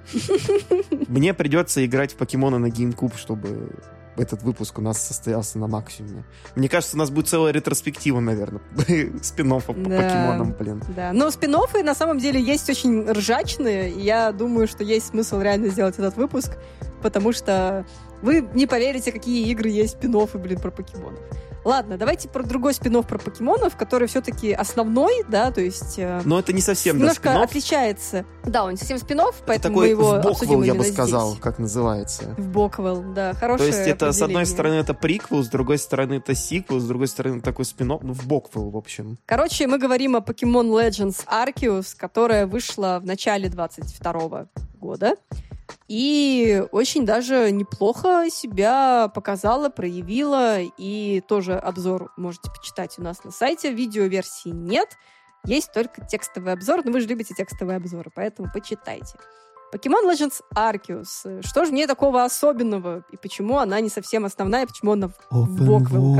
Мне придется играть в покемоны на GameCube, чтобы этот выпуск у нас состоялся на максимуме. Мне кажется, у нас будет целая ретроспектива, наверное, спин-оффов по покемонам, блин. Да, но спин-оффы на самом деле есть очень ржачные, и я думаю, что есть смысл реально сделать этот выпуск, потому что вы не поверите, какие игры есть спин-оффы, блин, про покемонов. Ладно, давайте про другой спин-офф про покемонов, который все-таки основной, да, то есть... Но это не совсем, немножко спин-офф. Отличается. Да, он не совсем спин-офф, поэтому такой мы его вбоквел, обсудим я бы здесь. сказал, как называется. Вбоквел, да, хорошее То есть это, с одной определение. стороны, это приквел, с другой стороны, это сиквел, с другой стороны, такой спин-офф, ну, вбоквел, в общем. Короче, мы говорим о Pokemon Legends Arceus, которая вышла в начале 22 года. И очень даже неплохо себя показала, проявила. И тоже обзор можете почитать у нас на сайте. Видеоверсии нет. Есть только текстовый обзор. Но вы же любите текстовые обзоры, поэтому почитайте. Pokemon Legends Arceus. Что же в ней такого особенного? И почему она не совсем основная? Почему она в боквел,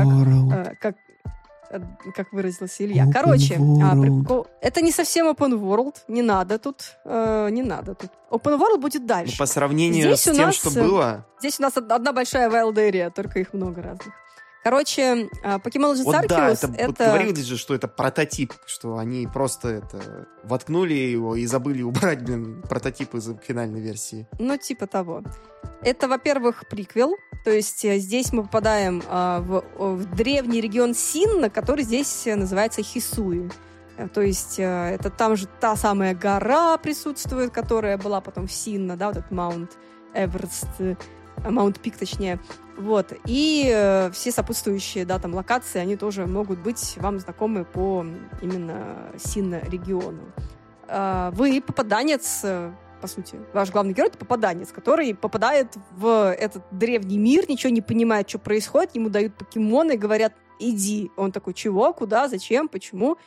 как выразился Илья. Короче, это не совсем open world. Не надо тут. Open world будет дальше. Ну, по сравнению здесь с тем, что было... Здесь у нас одна большая wild area, только их много разных. Короче, Pokemon Legends Arceus да, это... Говорилось же, что это прототип, что они просто это воткнули его и забыли убрать, прототип из финальной версии. Ну, типа того. Это, во-первых, приквел, то есть здесь мы попадаем в древний регион Синна, который здесь называется Хисуи. То есть это там же та самая гора присутствует, которая была потом в Синна, да, вот этот Маунт Эверест, Маунт Пик, точнее. Вот. И все сопутствующие, да, там локации, они тоже могут быть вам знакомы по именно Синна-региону. Вы попаданец, по сути. Ваш главный герой — это попаданец, который попадает в этот древний мир, ничего не понимает, что происходит, ему дают покемоны и говорят: иди. Он такой: чего, куда, зачем, почему?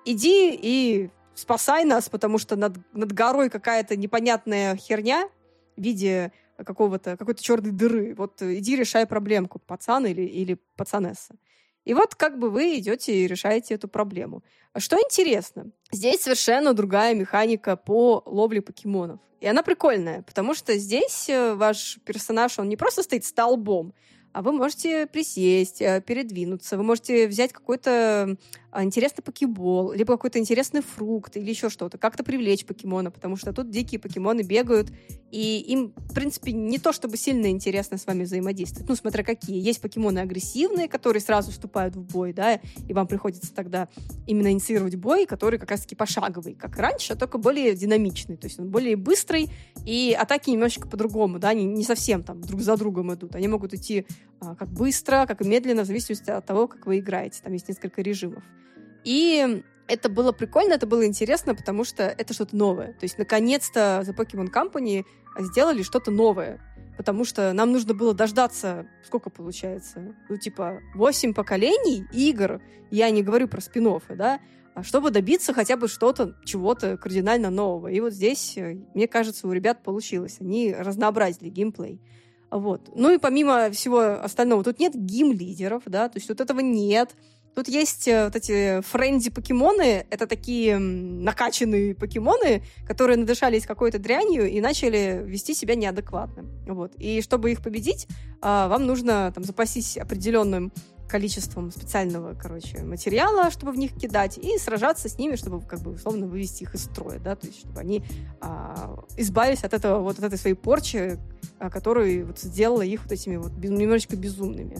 иди и спасай нас, потому что над горой какая-то непонятная херня в виде какой-то черной дыры. Вот иди решай проблемку, пацан или пацанесса. И вот как бы вы идете и решаете эту проблему. Что интересно, здесь совершенно другая механика по ловле покемонов. И она прикольная, потому что здесь ваш персонаж, он не просто стоит столбом, а вы можете присесть, передвинуться, вы можете взять какой-то интересный покебол, либо какой-то интересный фрукт или еще что-то, как-то привлечь покемона, потому что тут дикие покемоны бегают, и им, в принципе, не то чтобы сильно интересно с вами взаимодействовать. Ну, смотря какие. Есть покемоны агрессивные, которые сразу вступают в бой, да, и вам приходится тогда именно инициировать бой, который как раз-таки пошаговый, как раньше, только более динамичный, то есть он более быстрый, и атаки немножечко по-другому, да, они не совсем там друг за другом идут, они могут идти как быстро, как и медленно, в зависимости от того, как вы играете. Там есть несколько режимов. И это было прикольно, это было интересно, потому что это что-то новое. То есть, наконец-то The Pokemon Company сделали что-то новое. Потому что нам нужно было дождаться, сколько получается? 8 поколений игр, я не говорю про спин-оффы, да, чтобы добиться хотя бы чего-то кардинально нового. И вот здесь, мне кажется, у ребят получилось. Они разнообразили геймплей. Вот. Ну и помимо всего остального, тут нет гим-лидеров, да, то есть тут этого нет. Тут есть вот эти френди-покемоны, это такие накачанные покемоны, которые надышались какой-то дрянью и начали вести себя неадекватно. Вот. И чтобы их победить, вам нужно там запастись определенным количеством специального, материала, чтобы в них кидать, и сражаться с ними, чтобы, условно, вывести их из строя, да, то есть, чтобы они избавились от этой своей порчи, которая сделала их вот этими немножечко безумными.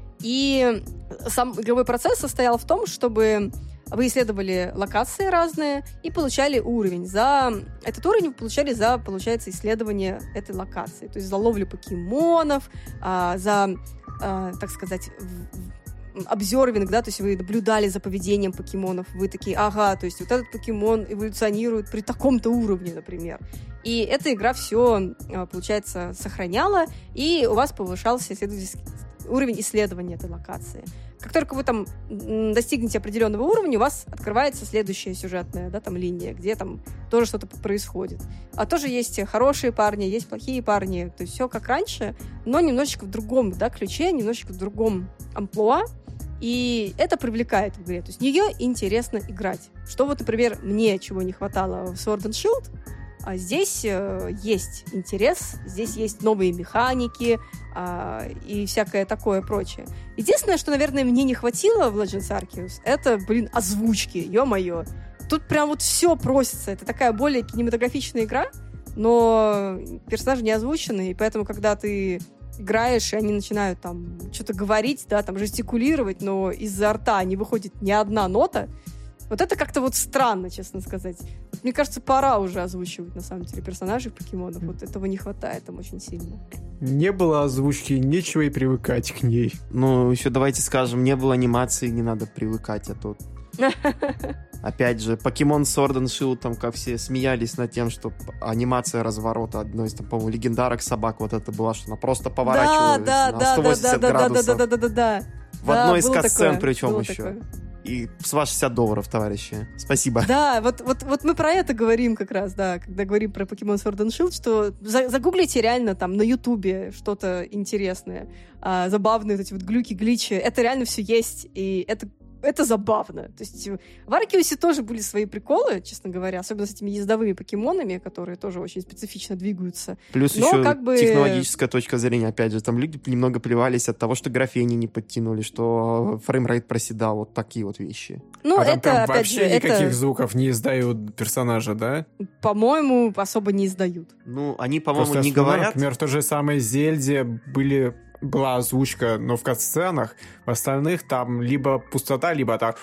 И сам игровой процесс состоял в том, чтобы вы исследовали локации разные и получали уровень. За этот уровень вы получали получается, исследование этой локации. То есть за ловлю покемонов, за, так сказать, обзервинг, да, то есть вы наблюдали за поведением покемонов, вы такие, ага, то есть вот этот покемон эволюционирует при таком-то уровне, например. И эта игра все, получается, сохраняла, и у вас повышался уровень исследования этой локации. Как только вы там достигнете определенного уровня, у вас открывается следующая сюжетная, да, там линия, где там тоже что-то происходит. А тоже есть хорошие парни, есть плохие парни, то есть все как раньше, но немножечко в другом, да, ключе, немножечко в другом амплуа, и это привлекает в игре. То есть в нее интересно играть. Что вот, например, мне чего не хватало в Sword and Shield, а здесь есть интерес, здесь есть новые механики и всякое такое прочее. Единственное, что, наверное, мне не хватило в Legends Arceus, это, озвучки, ё-моё. Тут прям вот все просится. Это такая более кинематографичная игра, но персонажи не озвучены, и поэтому, когда ты играешь, и они начинают там что-то говорить, да, там жестикулировать, но из-за рта не выходит ни одна нота, вот это как-то вот странно, честно сказать. Мне кажется, пора уже озвучивать, на самом деле, персонажей покемонов. Вот этого не хватает там очень сильно. Не было озвучки, нечего и привыкать к ней. Ну, еще давайте скажем, не было анимации, не надо привыкать, а тут... Опять же, Pokemon Sword and Shield, там, как все смеялись над тем, что анимация разворота одной из, там, по-моему, легендарок собак, вот это была, что она просто поворачивалась на 180 градусов. Да. В одной из катсцен, причем еще. И с вас $60, товарищи. Спасибо. Да, вот мы про это говорим как раз, да, когда говорим про Pokemon Sword and Shield, что загуглите реально там на Ютубе что-то интересное, забавные вот эти вот глюки, гличи. Это реально все есть, и это забавно. То есть в Аркеусе тоже были свои приколы, честно говоря, особенно с этими ездовыми покемонами, которые тоже очень специфично двигаются. Плюс еще технологическая точка зрения, опять же, там люди немного плевались от того, что графени не подтянули, что фреймрейт проседал, вот такие вот вещи. Ну, там это, прям опять вообще же, никаких звуков не издают персонажа, да? По-моему, особо не издают. Ну, они, по-моему, просто не говорят. Например, в той же самой Зельде была озвучка, но в катсценах, в остальных там либо пустота, либо так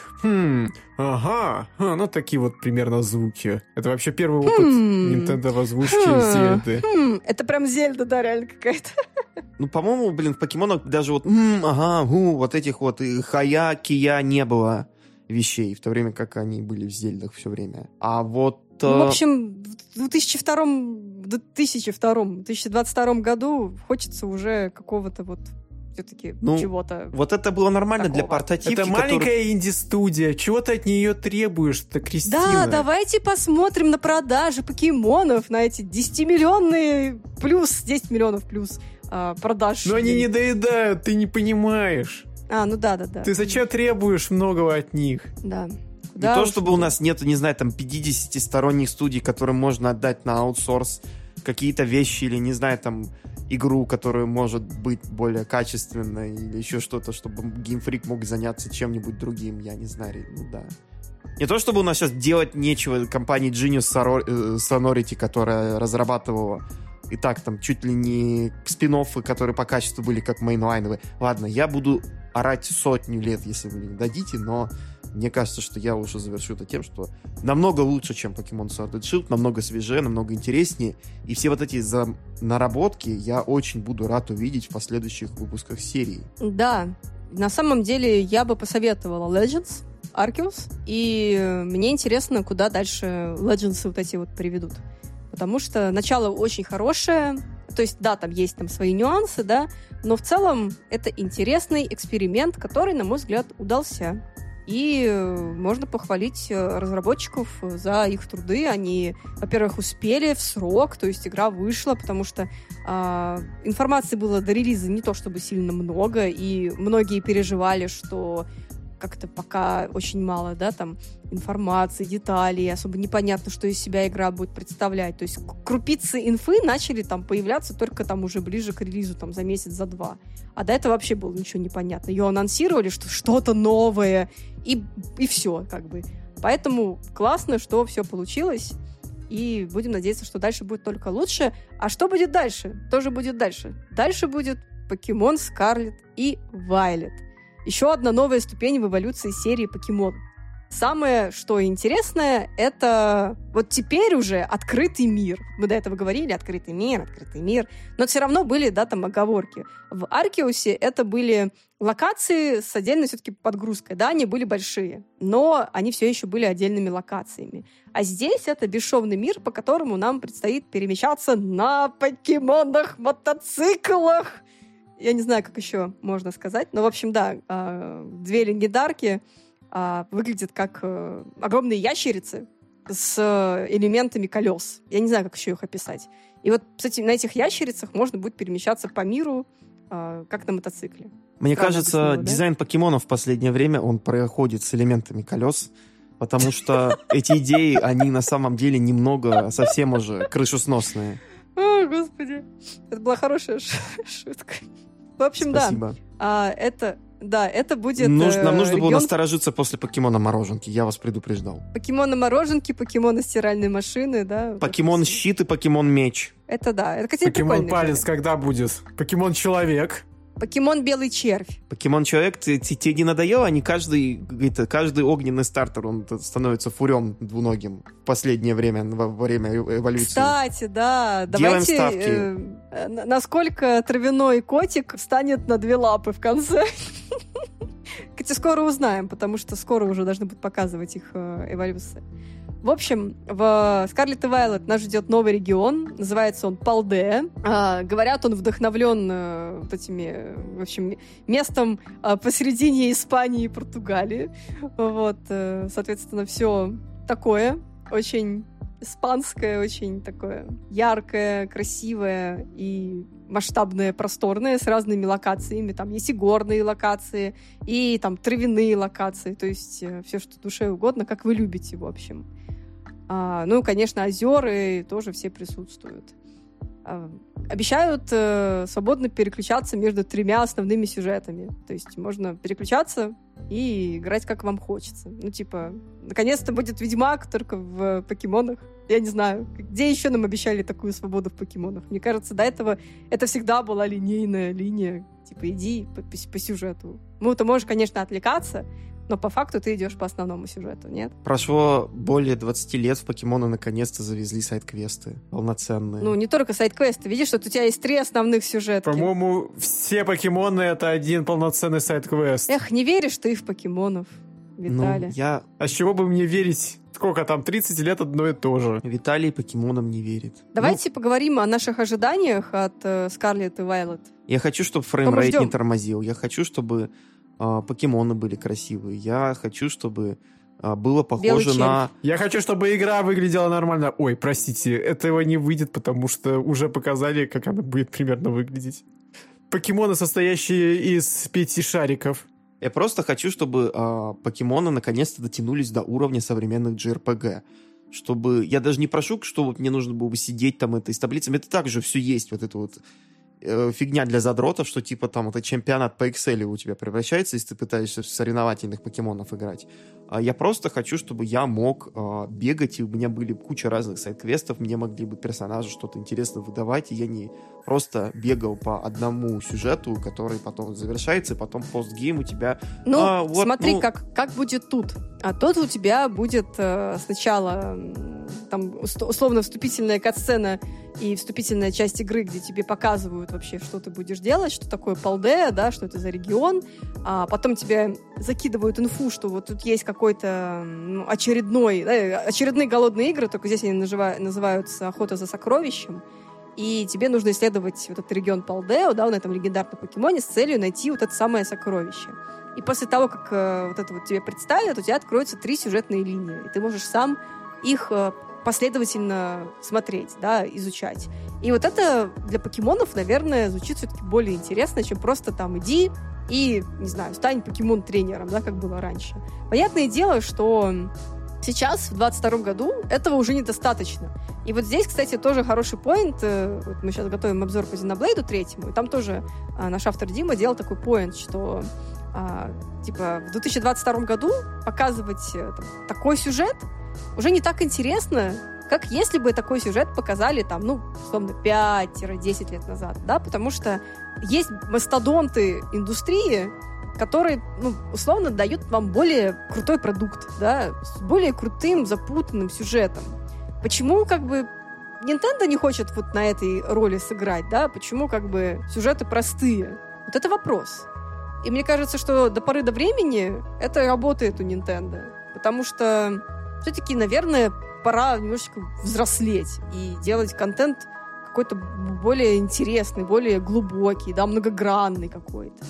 ну такие вот примерно звуки. Это вообще первый опыт Nintendo в озвучке Зельды. Это прям Зельда, да, реально какая-то. Ну, по-моему, в покемонах даже вот вот этих вот хая, кия не было вещей, в то время как они были в Зельдах все время. А вот... Ну, в общем, в 2022 году хочется уже какого-то вот все-таки Ну, чего-то. Вот это было нормально для Такого. портативки, Это маленькая инди-студия. Чего ты от нее требуешь-то, Кристина? Да, давайте посмотрим на продажи покемонов, на эти 10-миллионные плюс, 10 миллионов плюс продаж. Но они не доедают, ты не понимаешь. Ну да. Ты зачем требуешь многого от них? Да. Не то, чтобы у нас нет, не знаю, там 50 сторонних студий, которым можно отдать на аутсорс какие-то вещи или, не знаю, там игру, которая может быть более качественной или еще что-то, чтобы Game Freak мог заняться чем-нибудь другим, я не знаю, да. Не то, чтобы у нас сейчас делать нечего компании Genius Sonority, которая разрабатывала и так там чуть ли не спин-оффы, которые по качеству были как мейнлайновые. Ладно, я буду орать 100 лет, если вы не дадите, но мне кажется, что я уже завершу это тем, что намного лучше, чем Pokemon Sword and Shield, намного свежее, намного интереснее. И все вот эти наработки я очень буду рад увидеть в последующих выпусках серии. Да, на самом деле я бы посоветовала Legends, Arceus, и мне интересно, куда дальше Legends вот эти вот приведут. Потому что начало очень хорошее, то есть, да, там есть там свои нюансы, да, но в целом это интересный эксперимент, который, на мой взгляд, удался. И можно похвалить разработчиков за их труды. Они, во-первых, успели в срок, то есть игра вышла, потому что информации было до релиза не то чтобы сильно много, и многие переживали, что как-то пока очень мало, да, там, информации, деталей, особо непонятно, что из себя игра будет представлять. То есть крупицы инфы начали там появляться только там уже ближе к релизу, там, за месяц, за два. А до этого вообще было ничего не понятно. Ее анонсировали, что что-то новое, и все, как бы. Поэтому классно, что все получилось, и будем надеяться, что дальше будет только лучше. А что будет дальше? Тоже будет дальше. Дальше будет Pokemon Scarlet и Violet. Еще одна новая ступень в эволюции серии Покемон. Самое, что интересное, это вот теперь уже открытый мир. Мы до этого говорили, открытый мир. Но все равно были, да, там оговорки. В Аркеусе это были локации с отдельной все-таки подгрузкой. Да, они были большие, но они все еще были отдельными локациями. А здесь это бесшовный мир, по которому нам предстоит перемещаться на покемонах-мотоциклах. Я не знаю, как еще можно сказать. Но, в общем, да, две легендарки выглядят как огромные ящерицы с элементами колес. Я не знаю, как еще их описать. И вот, кстати, на этих ящерицах можно будет перемещаться по миру, как на мотоцикле. Мне кажется, дизайн покемонов в последнее время, он проходит с элементами колес, потому что эти идеи, они на самом деле немного совсем уже крышесносные. О, Господи. Это была хорошая шутка. В общем, спасибо. Да. Это будет... Нам нужно было насторожиться после покемона-мороженки. Я вас предупреждал. Покемона-мороженки, покемона-стиральной машины, да. Покемон-щит и покемон-меч. Это да. Это, кстати, Покемон-палец когда будет? Покемон-человек? Покемон-белый червь. Покемон-человек, тебе не надоело? Они каждый огненный стартер, он становится фурем двуногим в последнее время, во время эволюции. Кстати, да. Делаем давайте, ставки. Насколько травяной котик встанет на 2 лапы в конце. Хотя скоро узнаем, потому что скоро уже должны будут показывать их эволюции. В общем, в Scarlet и Violet нас ждет новый регион. Называется он Палде. Говорят, он вдохновлен вот этими, в общем, местом посередине Испании и Португалии. Вот, соответственно, все такое очень испанское, очень такое яркое, красивое и масштабное, просторное, с разными локациями. Там есть и горные локации, и там травяные локации. То есть все, что душе угодно, как вы любите, в общем. Ну, конечно, озера тоже все присутствуют. Обещают свободно переключаться между 3 основными сюжетами. То есть можно переключаться и играть, как вам хочется. Ну, типа, наконец-то будет Ведьмак, только в покемонах. Я не знаю, где еще нам обещали такую свободу в покемонах? Мне кажется, до этого это всегда была линейная линия. Типа, иди по сюжету. Ну, ты можешь, конечно, отвлекаться, но по факту ты идешь по основному сюжету, нет? Прошло более 20 лет, в покемоны наконец-то завезли сайд-квесты полноценные. Ну, не только сайд-квесты. Видишь, что у тебя есть 3 основных сюжетки. По-моему, все покемоны — это один полноценный сайд-квест. Эх, не веришь ты в покемонов. Виталий. А с чего бы мне верить? Сколько там, 30 лет одно и то же. Виталий покемонам не верит. Давайте поговорим о наших ожиданиях от Скарлетт и Вайлет. Я хочу, чтобы фреймрейт не тормозил. Я хочу, чтобы покемоны были красивые. Я хочу, чтобы было похоже на... Я хочу, чтобы игра выглядела нормально. Ой, простите, этого не выйдет, потому что уже показали, как она будет примерно выглядеть. Покемоны, состоящие из 5 шариков. Я просто хочу, чтобы покемоны наконец-то дотянулись до уровня современных JRPG. Чтобы... Я даже не прошу, что вот мне нужно было бы сидеть там с таблицами. Это также все есть, вот это вот фигня для задротов, что типа там это чемпионат по Excel у тебя превращается, если ты пытаешься в соревновательных покемонов играть. Я просто хочу, чтобы я мог бегать, и у меня были куча разных сайд-квестов, мне могли бы персонажи что-то интересное выдавать, и я не просто бегал по одному сюжету, который потом завершается, и потом постгейм у тебя... Смотри, как будет тут. А тут у тебя будет сначала там условно вступительная катсцена и вступительная часть игры, где тебе показывают вообще, что ты будешь делать, что такое Палдея, да, что это за регион. А потом тебе закидывают инфу, что вот тут есть какой-то очередные голодные игры, только здесь они называются «Охота за сокровищем». И тебе нужно исследовать вот этот регион Палдео, да, на этом легендарном покемоне с целью найти вот это самое сокровище. И после того, как вот это вот тебе представят, у тебя откроются 3 сюжетные линии. И ты можешь сам их последовательно смотреть, да, изучать. И вот это для покемонов, наверное, звучит все-таки более интересно, чем просто там иди и, не знаю, стань покемон-тренером, да, как было раньше. Понятное дело, что сейчас, в 22 году, этого уже недостаточно. И вот здесь, кстати, тоже хороший поинт. Вот мы сейчас готовим обзор по Xenoblade 3, и там тоже наш автор Дима делал такой поинт, что типа в 2022 году показывать такой сюжет уже не так интересно, как если бы такой сюжет показали там, условно, 5-10 лет назад, да, потому что есть мастодонты индустрии, которые, условно, дают вам более крутой продукт, да, с более крутым, запутанным сюжетом. Почему, Nintendo не хочет вот на этой роли сыграть, да? Почему, сюжеты простые? Вот это вопрос. И мне кажется, что до поры до времени это работает у Nintendo, потому что все-таки, наверное, пора немножечко взрослеть и делать контент какой-то более интересный, более глубокий, да, многогранный какой-то.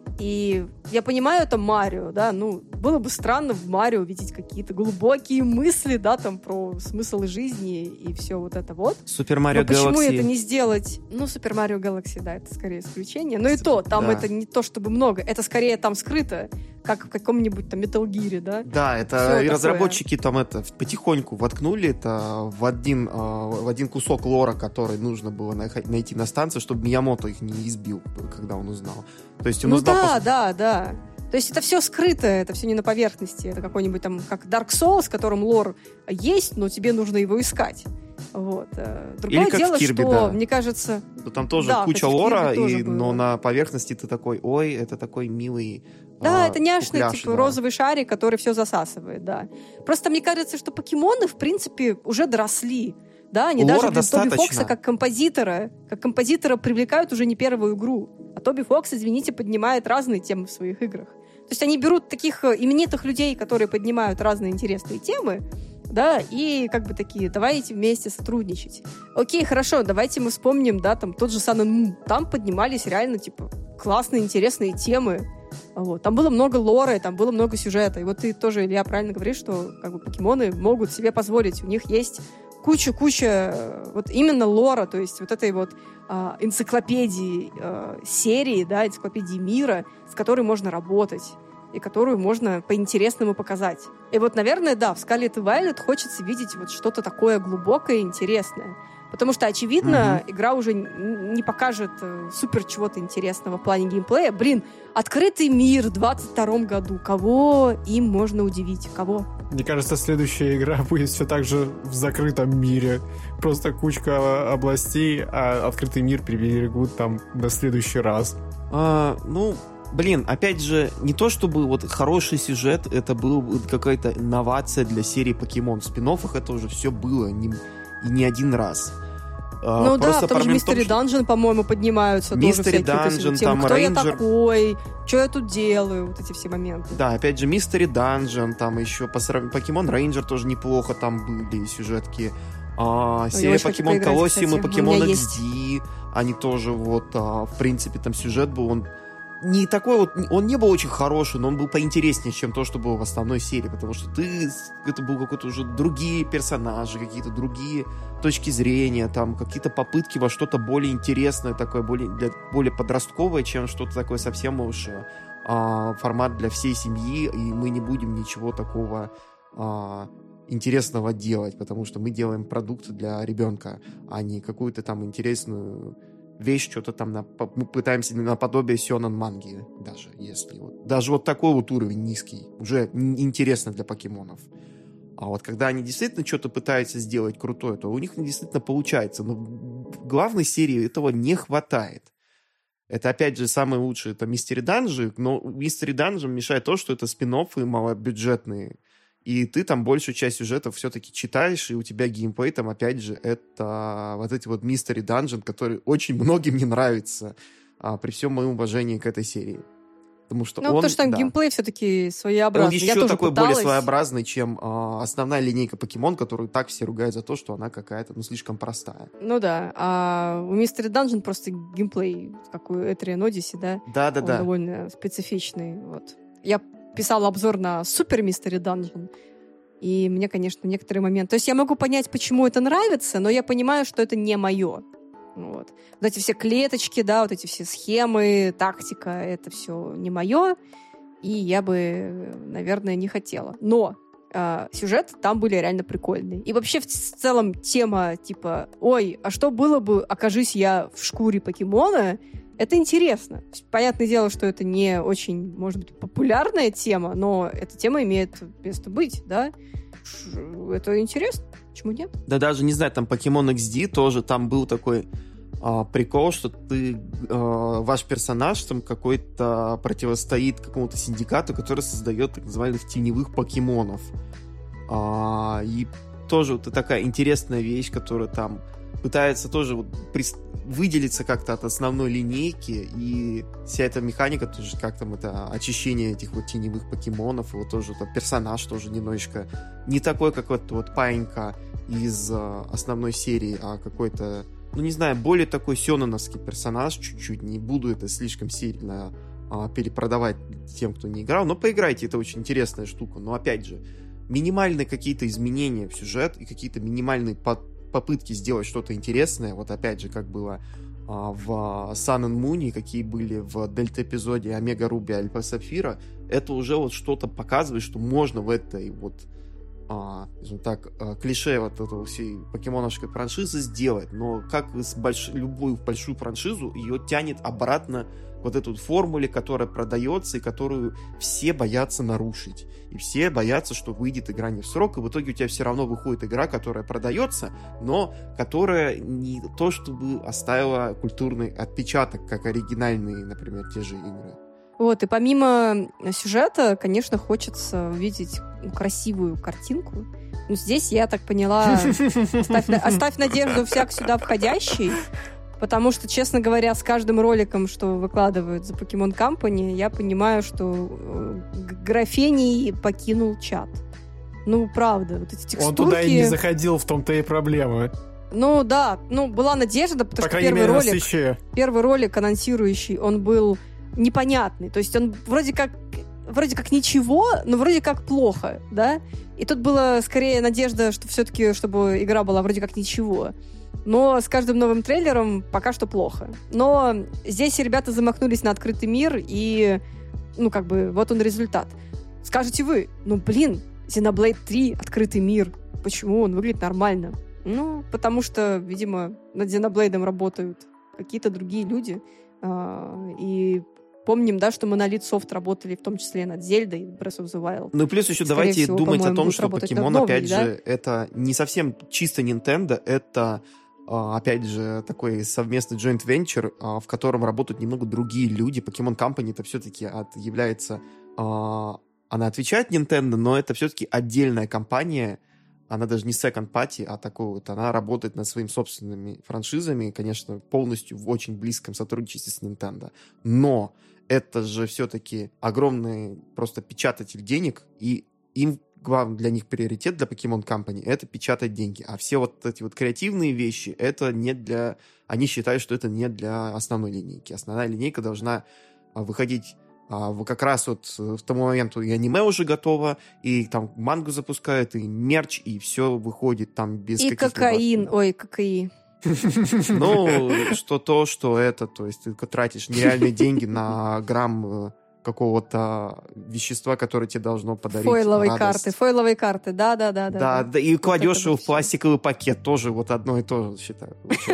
И я понимаю, это Марио, да, было бы странно в Марио видеть какие-то глубокие мысли, да, там, про смысл жизни и все вот это вот. Супер Марио Галакси. Почему это не сделать? Супер Марио Галакси, да, это скорее исключение. Но и то, там да. Это не то чтобы много, это скорее там скрыто, как в каком-нибудь там Metal Gear, да? Да, это и разработчики там это потихоньку воткнули это в один кусок лора, который нужно было найти на станции, чтобы Миямото их не избил, когда он узнал. То есть он узнал... Да. То есть это все скрыто, это все не на поверхности. Это какой-нибудь там, как Dark Souls, в котором лор есть, но тебе нужно его искать. Вот. Другое или как дело, в Кирби, что, да. мне кажется... Там тоже куча лора, но на поверхности ты такой, ой, это такой милый Да, это няшный, кукляш, да. розовый шарик, который все засасывает, да. Просто мне кажется, что покемоны, в принципе, уже доросли. Да, они лора даже Тоби Фокса как композитора привлекают уже не первую игру. А Тоби Фокс, извините, поднимает разные темы в своих играх. То есть они берут таких именитых людей, которые поднимают разные интересные темы, да, и такие, давайте вместе сотрудничать. Окей, хорошо, давайте мы вспомним, да, там тот же Sun and Moon. Там поднимались реально, классные, интересные темы. Вот. Там было много лора, там было много сюжета. И вот ты тоже, Илья, правильно говоришь, что покемоны могут себе позволить. У них есть куча вот именно лора, то есть вот этой вот энциклопедии серии, да, энциклопедии мира, с которой можно работать и которую можно по-интересному показать. И вот, наверное, да, в Scarlet и Violet хочется видеть вот что-то такое глубокое и интересное. Потому что, очевидно, игра уже не покажет супер чего-то интересного в плане геймплея. Открытый мир в 22 году. Кого им можно удивить? Кого? Мне кажется, следующая игра будет все так же в закрытом мире. Просто кучка областей, а открытый мир приберегут там на следующий раз. Опять же, не то чтобы вот хороший сюжет, это была какая-то инновация для серии Покемон. В спин-оффах это уже все было, и не один раз. Ну да, в том же Mystery Dungeon, по-моему, поднимаются Mystery тоже Dungeon, всякие там кто Ranger... я такой, что я тут делаю, вот эти все моменты. Да, опять же, Mystery Dungeon, там еще Pokemon Ranger тоже неплохо там были сюжетки. Серия Pokemon Colosseum и Pokemon XD, они тоже вот, в принципе, там сюжет был, он не такой вот, он не был очень хороший, но он был поинтереснее, чем то, что было в основной серии, потому что это был какой-то уже другие персонажи, какие-то другие точки зрения, там какие-то попытки во что-то более интересное, такое более подростковое, чем что-то такое совсем уж формат для всей семьи, и мы не будем ничего такого интересного делать, потому что мы делаем продукты для ребенка, а не какую-то там интересную вещь, что-то там мы пытаемся наподобие сёнэн манги, даже если даже вот такой вот уровень низкий, уже интересно для покемонов. А вот когда они действительно что-то пытаются сделать крутое, то у них действительно получается, но в главной серии этого не хватает. Это, опять же, самое лучшее, это Mystery Dungeon, но Mystery Dungeon мешает то, что это спин-оффы малобюджетные, и ты там большую часть сюжетов все-таки читаешь, и у тебя геймплей там, опять же, это вот эти вот Mystery Dungeon, которые очень многим не нравятся, при всем моем уважении к этой серии. Потому что потому что там геймплей все-таки своеобразный. Он еще такой более своеобразный, чем основная линейка Покемон, которую так все ругают за то, что она какая-то, слишком простая. Ну да, а у Mystery Dungeon просто геймплей, как у Etrian Odyssey, да? Да. Он довольно специфичный, вот. Я писала обзор на Super Mystery Dungeon, и мне, конечно, некоторые моменты... То есть я могу понять, почему это нравится, но я понимаю, что это не мое. Вот эти все клеточки, да, вот эти все схемы, тактика, это все не мое, и я бы, наверное, не хотела. Но сюжеты там были реально прикольные. И вообще в целом тема типа, ой, а что было бы, окажись я в шкуре покемона, это интересно. Понятное дело, что это не очень, может быть, популярная тема, но эта тема имеет место быть, да? Это интересно. Почему нет? Да даже, не знаю, там Pokemon XD тоже, там был такой прикол, что ваш персонаж там какой-то противостоит какому-то синдикату, который создает так называемых теневых покемонов. И тоже вот такая интересная вещь, которая там пытается тоже выделиться как-то от основной линейки, и вся эта механика тоже, как там это очищение этих вот теневых покемонов, и вот тоже персонаж тоже немножечко не такой, как вот Паинька из основной серии, а какой-то, не знаю, более такой сёнэновский персонаж чуть-чуть, не буду это слишком сильно перепродавать тем, кто не играл, но поиграйте, это очень интересная штука, но опять же, минимальные какие-то изменения в сюжет и какие-то минимальные попытки сделать что-то интересное, вот опять же, как было в Sun and Moon, какие были в дельта-эпизоде Омега Руби Альфа Сапфира, это уже вот что-то показывает, что можно в этой вот клише вот этого всей покемоновской франшизы сделать, но как любую большую франшизу, ее тянет обратно вот эту формуле, которая продается и которую все боятся нарушить. И все боятся, что выйдет игра не в срок, и в итоге у тебя все равно выходит игра, которая продается, но которая не то чтобы оставила культурный отпечаток, как оригинальные, например, те же игры. Вот, и помимо сюжета, конечно, хочется увидеть красивую картинку. Но здесь, я так поняла, оставь надежду всяк сюда входящий, потому что, честно говоря, с каждым роликом, что выкладывают за Pokemon Company, я понимаю, что графений покинул чат. Ну, правда, вот эти текстурки... Он туда и не заходил, в том-то и проблема. Ну, да, была надежда, потому что первый ролик анонсирующий, он был непонятный. То есть он вроде как ничего, но вроде как плохо, да? И тут была скорее надежда, что все-таки, чтобы игра была вроде как ничего. Но с каждым новым трейлером пока что плохо. Но здесь ребята замахнулись на открытый мир, и, вот он результат. Скажете вы, Xenoblade 3 открытый мир. Почему? Он выглядит нормально. Потому что, видимо, над Xenoblade работают какие-то другие люди. И помним, да, что Monolith Soft работали в том числе над Зельдой, Breath of the Wild. Ну и плюс еще давайте думать о том, что Покемон, опять же, это не совсем чисто Nintendo, это, опять же, такой совместный joint venture, в котором работают немного другие люди. Pokemon Company это все-таки является... Она отвечает Nintendo, но это все-таки отдельная компания, она даже не second party, а такой вот, она работает над своими собственными франшизами, конечно, полностью в очень близком сотрудничестве с Nintendo. Но это же все-таки огромный просто печататель денег, и им главный для них приоритет, для Pokemon Company, это печатать деньги. А все вот эти вот креативные вещи, это не для... Они считают, что это не для основной линейки. Основная линейка должна выходить как раз вот в тому моменту и аниме уже готово, и там мангу запускают, и мерч, и все выходит там без и каких-либо... кокаин, ой, кокаин. Ну, что то, что это, то есть ты тратишь нереальные деньги на грамм какого-то вещества, которое тебе должно подарить Фойловые карты, да. Да, и кладешь его в пластиковый пакет, тоже вот одно и то же, считаю.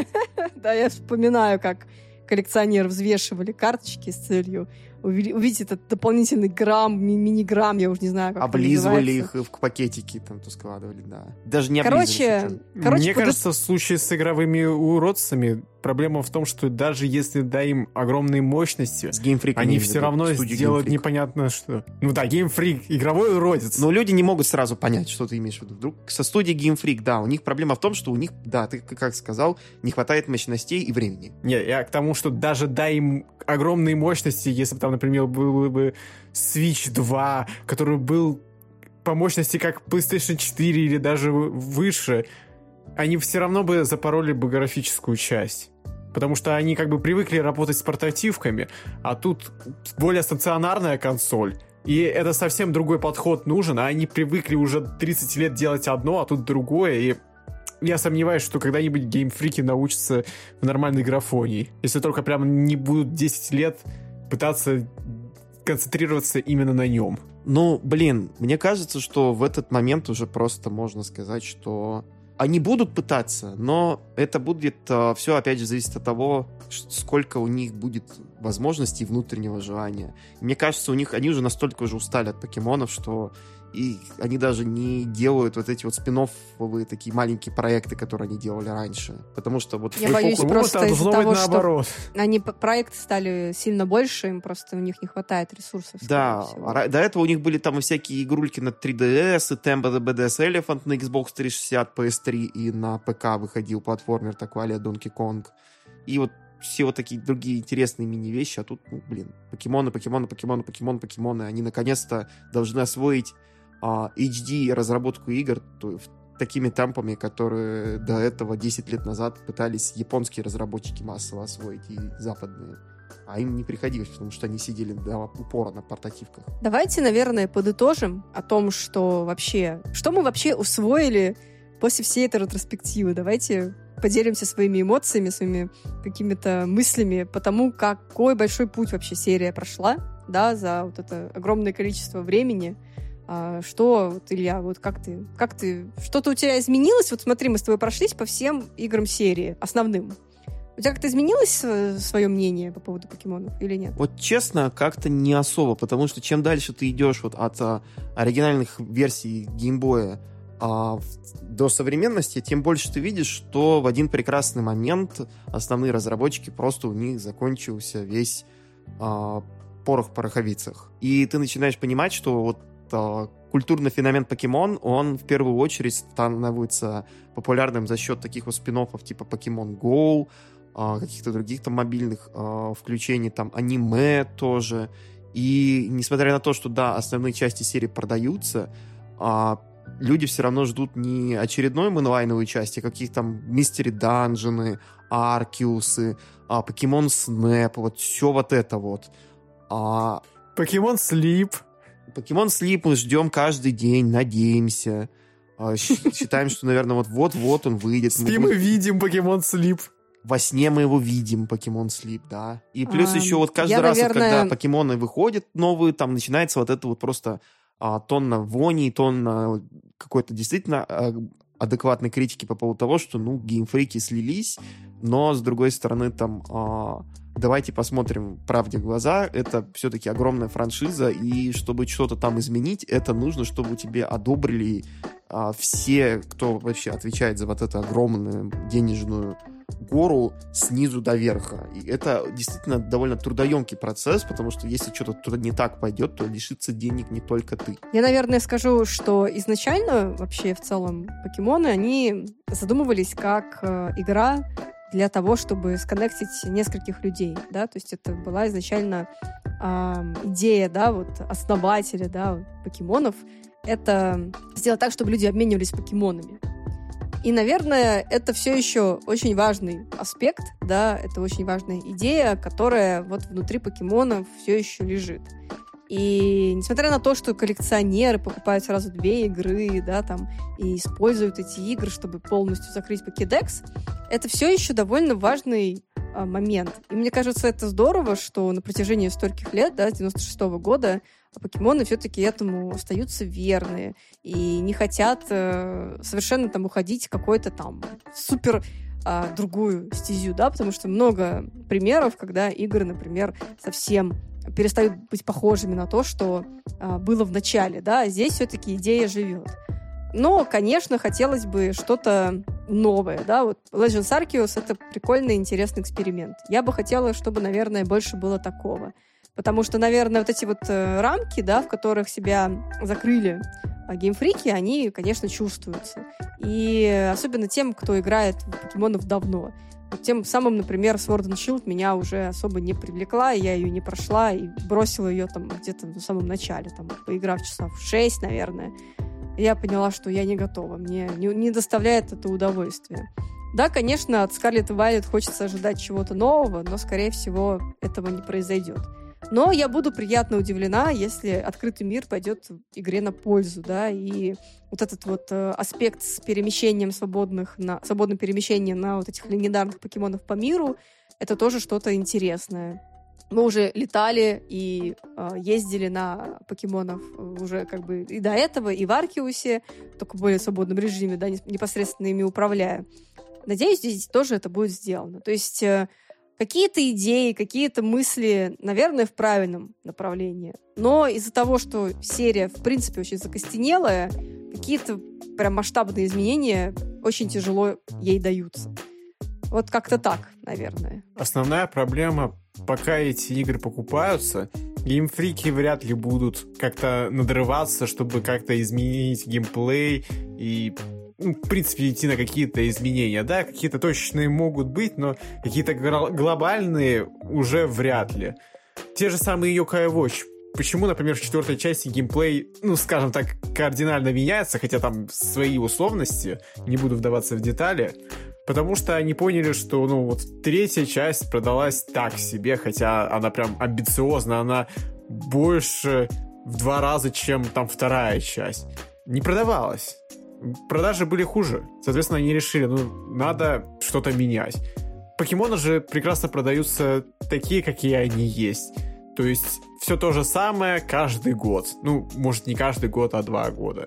Да, я вспоминаю, как коллекционеры взвешивали карточки с целью увидеть этот дополнительный грамм, мини-грамм, я уже не знаю, как облизывали их в пакетики, там, то складывали, да. Даже не Короче, мне кажется, в случае с игровыми уродцами проблема в том, что даже если дай им огромные мощности, они все равно сделают непонятно что. Ну да, Game Freak, игровой уродец. Но люди не могут сразу понять, что ты имеешь в виду. Вдруг со студией Game Freak, да, у них проблема в том, что у них, да, ты как сказал, не хватает мощностей и времени. Не, я к тому, что даже дай им огромные мощности, если бы там, например, был бы Switch 2, который был по мощности как PlayStation 4 или даже выше, они все равно бы запороли бы графическую часть. Потому что они как бы привыкли работать с портативками, а тут более стационарная консоль. И это совсем другой подход нужен, а они привыкли уже 30 лет делать одно, а тут другое, и я сомневаюсь, что когда-нибудь геймфрики научатся в нормальной графонии. Если только прям не будут 10 лет пытаться концентрироваться именно на нем. Ну, блин, мне кажется, что в этот момент уже просто можно сказать, что они будут пытаться, но это будет все, опять же, зависит от того, сколько у них будет возможностей внутреннего желания. И мне кажется, они уже настолько уже устали от покемонов, что и они даже не делают вот эти вот спин-оффовые такие маленькие проекты, которые они делали раньше. Потому что вот... Я боюсь просто из-за того, что они проекты стали сильно больше, им просто у них не хватает ресурсов. Да, до этого у них были там и всякие игрульки на 3DS, и Tembo the Badass Elephant на Xbox 360, PS3, и на ПК выходил платформер такой а-ля Donkey Kong. И вот все вот такие другие интересные мини-вещи, а тут, ну, блин, покемоны, они наконец-то должны освоить HD разработку игр такими темпами, которые до этого 10 лет назад пытались японские разработчики массово освоить и западные. А им не приходилось, потому что они сидели до упора на портативках. Давайте, наверное, подытожим о том, что мы вообще усвоили после всей этой ретроспективы. Давайте поделимся своими эмоциями, своими какими-то мыслями по тому, какой большой путь вообще серия прошла, да, за вот это огромное количество времени. Что, вот, Илья, вот как ты, что-то у тебя изменилось? Вот смотри, мы с тобой прошлись по всем играм серии, основным. У тебя как-то изменилось свое мнение по поводу покемонов или нет? Вот честно, как-то не особо, потому что чем дальше ты идешь вот от оригинальных версий геймбоя до современности, тем больше ты видишь, что в один прекрасный момент основные разработчики, просто у них закончился весь порох в пороховицах. И ты начинаешь понимать, что вот культурный феномен покемон, он в первую очередь становится популярным за счет таких вот спин-оффов типа Pokemon Go, каких-то других там мобильных включений, там аниме тоже. И несмотря на то, что да, основные части серии продаются, люди все равно ждут не очередной мейнлайновой части, каких там Мистери Данжены, Аркиусы, Покемон Снэп, вот все вот это вот. Покемон Слип. Покемон Слип мы ждем каждый день, надеемся. Считаем, что, наверное, вот-вот он выйдет. Спим и видим Покемон Слип. Во сне мы его видим, Покемон Слип, да. И плюс еще вот каждый раз, наверное... когда покемоны выходят новые, там начинается вот это вот просто тонна вони, тонна какой-то действительно адекватной критики по поводу того, что, ну, геймфрики слились, но, с другой стороны, там... Давайте посмотрим правде в глаза. Это все-таки огромная франшиза, и чтобы что-то там изменить, это нужно, чтобы тебе одобрили все, кто вообще отвечает за вот эту огромную денежную гору снизу до верха. И это действительно довольно трудоемкий процесс, потому что если что-то не так пойдет, то лишится денег не только ты. Я, наверное, скажу, что изначально вообще в целом покемоны, они задумывались как игра для того, чтобы сконнектить нескольких людей, да, то есть это была изначально идея, да, вот основателя, да, покемонов, это сделать так, чтобы люди обменивались покемонами. И, наверное, это все еще очень важный аспект, да, это очень важная идея, которая вот внутри покемонов все еще лежит. И несмотря на то, что коллекционеры покупают сразу 2 игры, да, там, и используют эти игры, чтобы полностью закрыть покедекс, это все еще довольно важный момент. И мне кажется, это здорово, что на протяжении стольких лет, да, с 96-го года, покемоны все-таки этому остаются верны и не хотят совершенно там уходить в какой-то там супер другую стезю, да, потому что много примеров, когда игры, например, совсем перестают быть похожими на то, что было в начале, да, а здесь все-таки идея живет. Но, конечно, хотелось бы что-то новое, да, вот Legends Arceus — это прикольный, интересный эксперимент. Я бы хотела, чтобы, наверное, больше было такого. Потому что, наверное, вот эти вот рамки, да, в которых себя закрыли геймфрики, они, конечно, чувствуются. И особенно тем, кто играет в покемонов давно. Вот тем самым, например, Sword and Shield меня уже особо не привлекла, и я ее не прошла, и бросила ее там где-то в самом начале, там, поиграв часов 6, наверное. Я поняла, что я не готова, мне не доставляет это удовольствие. Да, конечно, от Scarlet и Violet хочется ожидать чего-то нового, но, скорее всего, этого не произойдет. Но я буду приятно удивлена, если открытый мир пойдет игре на пользу, да, и вот этот вот аспект с перемещением свободным перемещением на вот этих легендарных покемонов по миру, это тоже что-то интересное. Мы уже летали и ездили на покемонов уже как бы и до этого, и в Аркеусе, только в более свободном режиме, да, непосредственно ими управляя. Надеюсь, здесь тоже это будет сделано. То есть какие-то идеи, какие-то мысли, наверное, в правильном направлении. Но из-за того, что серия, в принципе, очень закостенелая, какие-то прям масштабные изменения очень тяжело ей даются. Вот как-то так, наверное. Основная проблема, пока эти игры покупаются, геймфрики вряд ли будут как-то надрываться, чтобы как-то изменить геймплей и, в принципе, идти на какие-то изменения. Да, какие-то точечные могут быть, но какие-то глобальные уже вряд ли. Те же самые Yokai Watch. Почему, например, в 4-й части геймплей, скажем так, кардинально меняется, хотя там свои условности, не буду вдаваться в детали, потому что они поняли, что, вот 3-я часть продалась так себе, хотя она прям амбициозна, она больше в 2 раза, чем там 2-я часть. Не продавалась. Продажи были хуже. Соответственно, они решили, надо что-то менять. Покемоны же прекрасно продаются такие, какие они есть. То есть все то же самое каждый год. Может, не каждый год, а 2 года.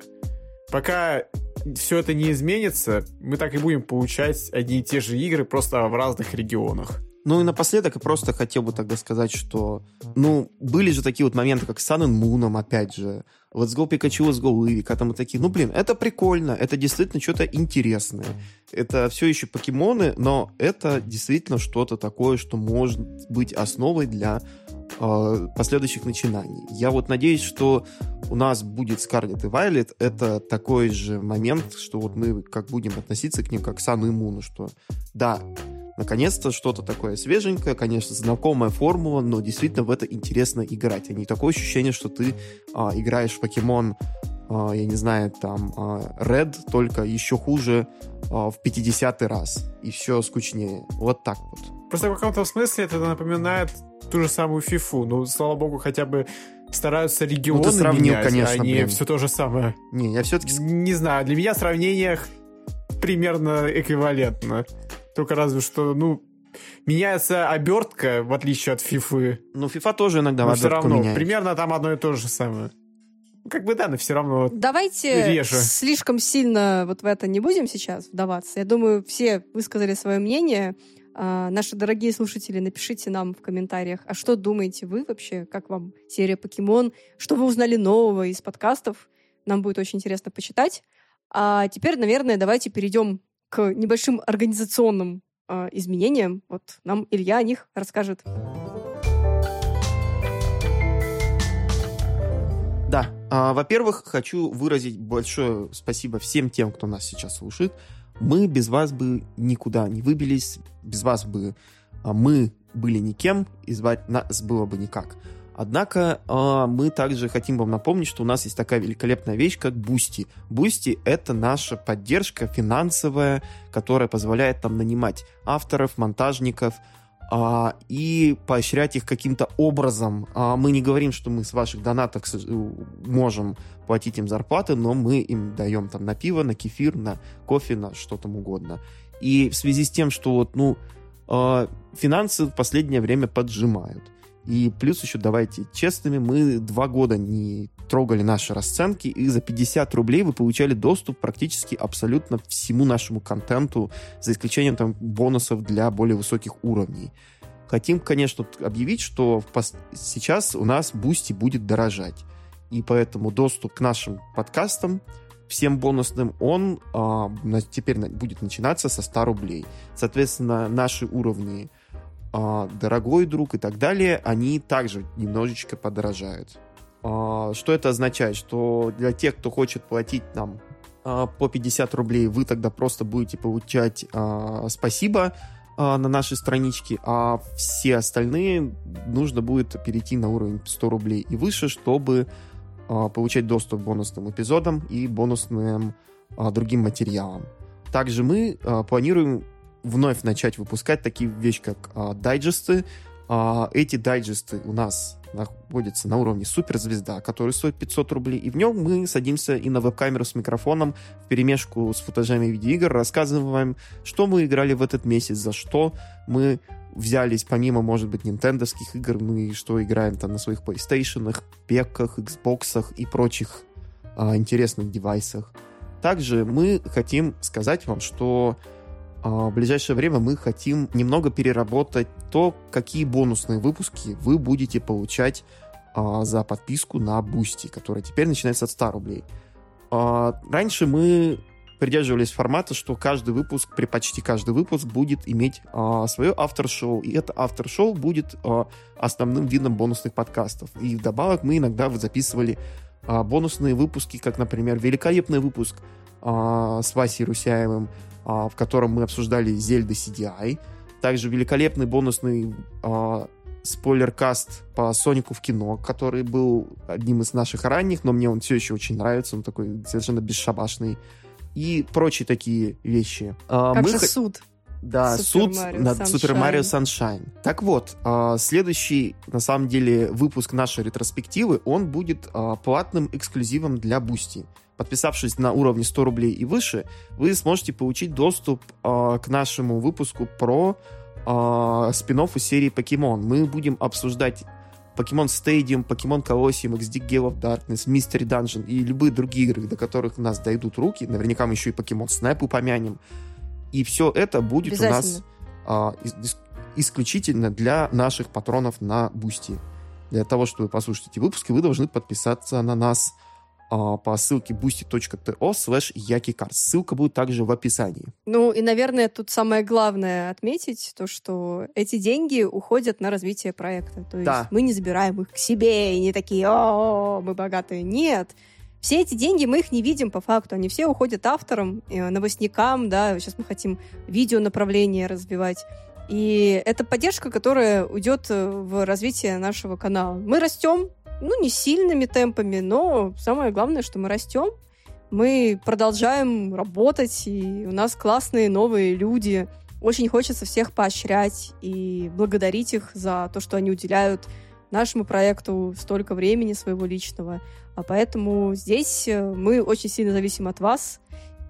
Пока все это не изменится, мы так и будем получать одни и те же игры, просто в разных регионах. И напоследок я просто хотел бы тогда сказать, что, были же такие вот моменты, как с Sun and Moon, опять же, Let's Go Pikachu, Let's Go Eevee, когда мы такие, это прикольно, это действительно что-то интересное. Это все еще покемоны, но это действительно что-то такое, что может быть основой для последующих начинаний. Я вот надеюсь, что у нас будет Scarlet и Violet, это такой же момент, что вот мы как будем относиться к ним как к Sun и Moon, что да, наконец-то что-то такое свеженькое, конечно, знакомая формула, но действительно в это интересно играть. А не такое ощущение, что ты играешь в Покемон, я не знаю, там, Red, только еще хуже в 50-й раз. И все скучнее. Вот так вот. Просто в каком-то смысле это напоминает ту же самую FIFA. Слава богу, хотя бы стараются регионы ты сравнил, менять, конечно, а не все то же самое. Не, я все-таки... Не знаю, для меня сравнение примерно эквивалентно. Только разве что, меняется обертка, в отличие от FIFA. FIFA тоже иногда но обертку все равно, меняет. примерно там одно и то же самое. Но все равно Давайте реже. Слишком сильно вот в это не будем сейчас вдаваться. Я думаю, все высказали свое мнение. Наши дорогие слушатели, напишите нам в комментариях, а что думаете вы вообще, как вам серия «Покемон», что вы узнали нового из подкастов. Нам будет очень интересно почитать. А теперь, наверное, давайте перейдем к небольшим организационным изменениям. Вот нам Илья о них расскажет. Да, во-первых, хочу выразить большое спасибо всем тем, кто нас сейчас слушает. Мы без вас бы никуда не выбились, без вас бы мы были никем, и звать нас было бы никак. Однако мы также хотим вам напомнить, что у нас есть такая великолепная вещь, как Boosty. Boosty — это наша поддержка финансовая, которая позволяет нам нанимать авторов, монтажников, и поощрять их каким-то образом. Мы не говорим, что мы с ваших донатов можем платить им зарплаты, но мы им даем там на пиво, на кефир, на кофе, на что там угодно. И в связи с тем, что финансы в последнее время поджимают. И плюс еще, давайте честными, мы 2 года не трогали наши расценки, и за 50 рублей вы получали доступ практически абсолютно всему нашему контенту, за исключением там бонусов для более высоких уровней. Хотим, конечно, объявить, что сейчас у нас Boosty будет дорожать. И поэтому доступ к нашим подкастам, всем бонусным, он теперь будет начинаться со 100 рублей. Соответственно, наши уровни дорогой друг и так далее, они также немножечко подорожают. Что это означает? Что для тех, кто хочет платить нам по 50 рублей, вы тогда просто будете получать спасибо на нашей страничке, а все остальные нужно будет перейти на уровень 100 рублей и выше, чтобы получать доступ к бонусным эпизодам и бонусным другим материалам. Также мы планируем вновь начать выпускать такие вещи, как дайджесты. Эти дайджесты у нас находятся на уровне суперзвезда, который стоит 500 рублей, и в нем мы садимся и на веб-камеру с микрофоном вперемешку с футажами видеоигр, рассказываем, что мы играли в этот месяц, за что мы взялись, помимо, может быть, нинтендовских игр, мы что играем там на своих PlayStation'ах, пеках, Xbox'ах и прочих интересных девайсах. Также мы хотим сказать вам, что в ближайшее время мы хотим немного переработать то, какие бонусные выпуски вы будете получать за подписку на Boosty, которая теперь начинается от 100 рублей. Раньше мы придерживались формата, что почти каждый выпуск будет иметь свое автор-шоу, и это автор-шоу будет основным видом бонусных подкастов. И вдобавок мы иногда записывали бонусные выпуски, как, например, великолепный выпуск с Васей Русяевым, в котором мы обсуждали Зельды CDI. Также великолепный бонусный спойлеркаст по Сонику в кино, который был одним из наших ранних, но мне он все еще очень нравится, он такой совершенно бесшабашный. И прочие такие вещи. Как же суд. Да, суд над Super Mario Sunshine. Так вот, следующий, на самом деле, выпуск нашей ретроспективы, он будет платным эксклюзивом для Boosty. Подписавшись на уровне 100 рублей и выше, вы сможете получить доступ к нашему выпуску про спин-офф из серии Pokemon. Мы будем обсуждать Pokemon Stadium, Pokemon Colosseum, XD Gale of Darkness, Mystery Dungeon и любые другие игры, до которых у нас дойдут руки. Наверняка мы еще и Pokemon Snap упомянем. И все это будет у нас исключительно для наших патронов на Boosty. Для того, чтобы послушать эти выпуски, вы должны подписаться на нас по ссылке boosty.to/yakicars. Ссылка будет также в описании. Ну и, наверное, тут самое главное отметить, то, что эти деньги уходят на развитие проекта. То есть мы не забираем их к себе и не такие: «О, мы богатые». Нет. Все эти деньги, мы их не видим по факту. Они все уходят авторам, новостникам, да, сейчас мы хотим видеонаправление развивать. И это поддержка, которая уйдет в развитие нашего канала. Мы растем, не сильными темпами, но самое главное, что мы растем. Мы продолжаем работать, и у нас классные новые люди. Очень хочется всех поощрять и благодарить их за то, что они уделяют нашему проекту столько времени своего личного. А поэтому здесь мы очень сильно зависим от вас.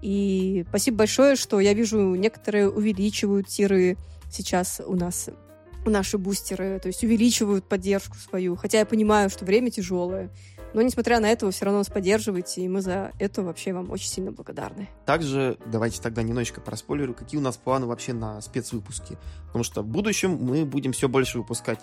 И спасибо большое, что я вижу, некоторые увеличивают тиры сейчас у нас, наши бустеры, то есть увеличивают поддержку свою. Хотя я понимаю, что время тяжелое. Но, несмотря на это, вы все равно нас поддерживаете, и мы за это вообще вам очень сильно благодарны. Также давайте тогда немножечко проспойлерю, какие у нас планы вообще на спецвыпуски. Потому что в будущем мы будем все больше выпускать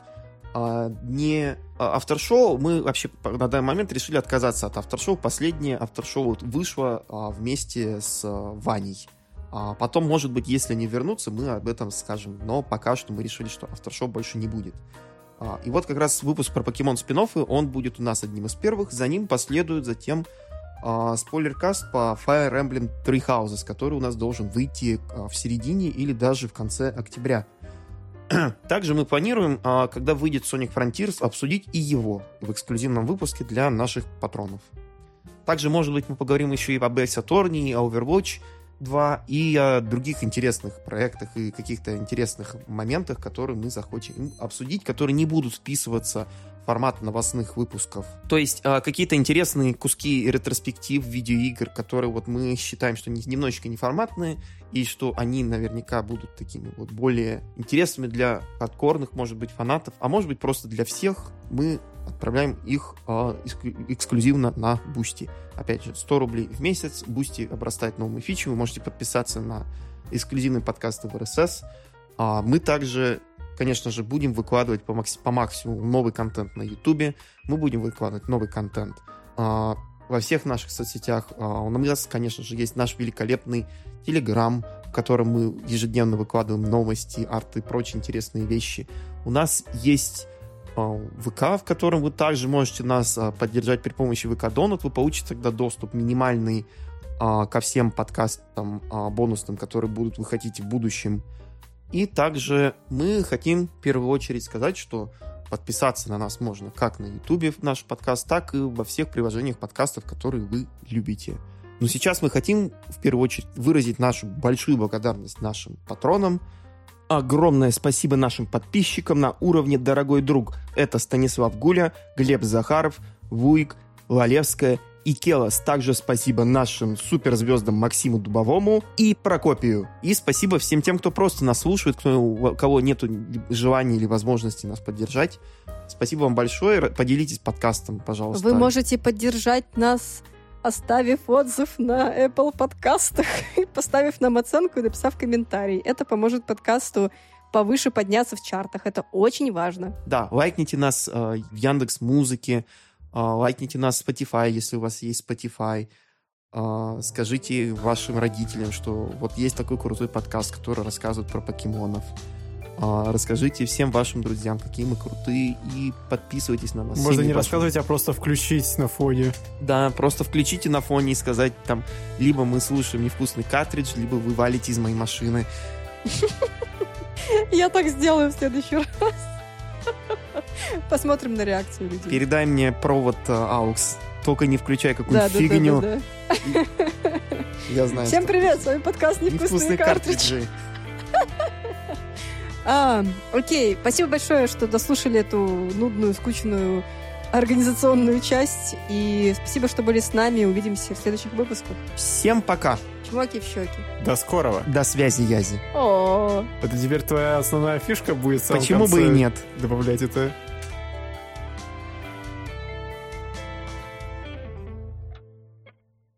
не авторшоу. Мы вообще на данный момент решили отказаться от авторшоу. Последнее авторшоу вышло вместе с Ваней. А потом, может быть, если они вернутся, мы об этом скажем. Но пока что мы решили, что Aftershow больше не будет. И вот как раз выпуск про покемон спин-оффы, он будет у нас одним из первых. За ним последует затем спойлеркаст по Fire Emblem Three Houses, который у нас должен выйти в середине или даже в конце октября. Также мы планируем, когда выйдет Sonic Frontiers, обсудить и его в эксклюзивном выпуске для наших патронов. Также, может быть, мы поговорим еще и об Ace Attorney, о Overwatch 2 и о других интересных проектах и каких-то интересных моментах, которые мы захотим обсудить, которые не будут вписываться в формат новостных выпусков. То есть какие-то интересные куски ретроспектив видеоигр, которые вот мы считаем, что немножечко неформатные, и что они наверняка будут такими вот более интересными для хардкорных, может быть, фанатов, а может быть, просто для всех. Мы отправляем их эксклюзивно на Boosty. Опять же, 100 рублей в месяц. Boosty обрастает новыми фичами. Вы можете подписаться на эксклюзивные подкасты в RSS. Мы также, конечно же, будем выкладывать по максимуму новый контент на YouTube. Мы будем выкладывать новый контент во всех наших соцсетях. У нас, конечно же, есть наш великолепный Telegram, в котором мы ежедневно выкладываем новости, арты и прочие интересные вещи. У нас есть ВК, в котором вы также можете нас поддержать при помощи ВК Донат. Вы получите тогда доступ минимальный ко всем подкастам бонусным, которые будут выходить в будущем. И также мы хотим в первую очередь сказать, что подписаться на нас можно как на YouTube в наш подкаст, так и во всех приложениях подкастов, которые вы любите. Но сейчас мы хотим в первую очередь выразить нашу большую благодарность нашим патронам. Огромное спасибо нашим подписчикам на уровне «Дорогой друг». Это Станислав Гуля, Глеб Захаров, Вуик, Лалевская и Келос. Также спасибо нашим суперзвездам Максиму Дубовому и Прокопию. И спасибо всем тем, кто просто нас слушает, у кого нет желания или возможности нас поддержать. Спасибо вам большое. Поделитесь подкастом, пожалуйста. Вы можете поддержать нас, оставив отзыв на Apple подкастах, поставив нам оценку и написав комментарий. Это поможет подкасту повыше подняться в чартах. Это очень важно. Да, лайкните нас в Яндекс.Музыке, лайкните нас в Spotify, если у вас есть Spotify. Скажите вашим родителям, что вот есть такой крутой подкаст, который рассказывает про покемонов. Расскажите всем вашим друзьям, какие мы крутые, и подписывайтесь на нас. Можно не рассказывать, а просто включить на фоне. Да, просто включите на фоне и сказать там, либо мы слушаем невкусный картридж, либо вы валите из моей машины. Я так сделаю в следующий раз. Посмотрим на реакцию людей. Передай мне провод AUX. Только не включай какую-нибудь фигню. Да. Я знаю. Всем привет, с вами подкаст «Невкусные картриджи». Окей, спасибо большое, что дослушали эту нудную, скучную организационную часть. И спасибо, что были с нами. Увидимся в следующих выпусках. Всем пока. Чмоки в щеки. До скорого. До связи, Язи. О. Это теперь твоя основная фишка будет в самом Почему конце бы и нет? добавлять это?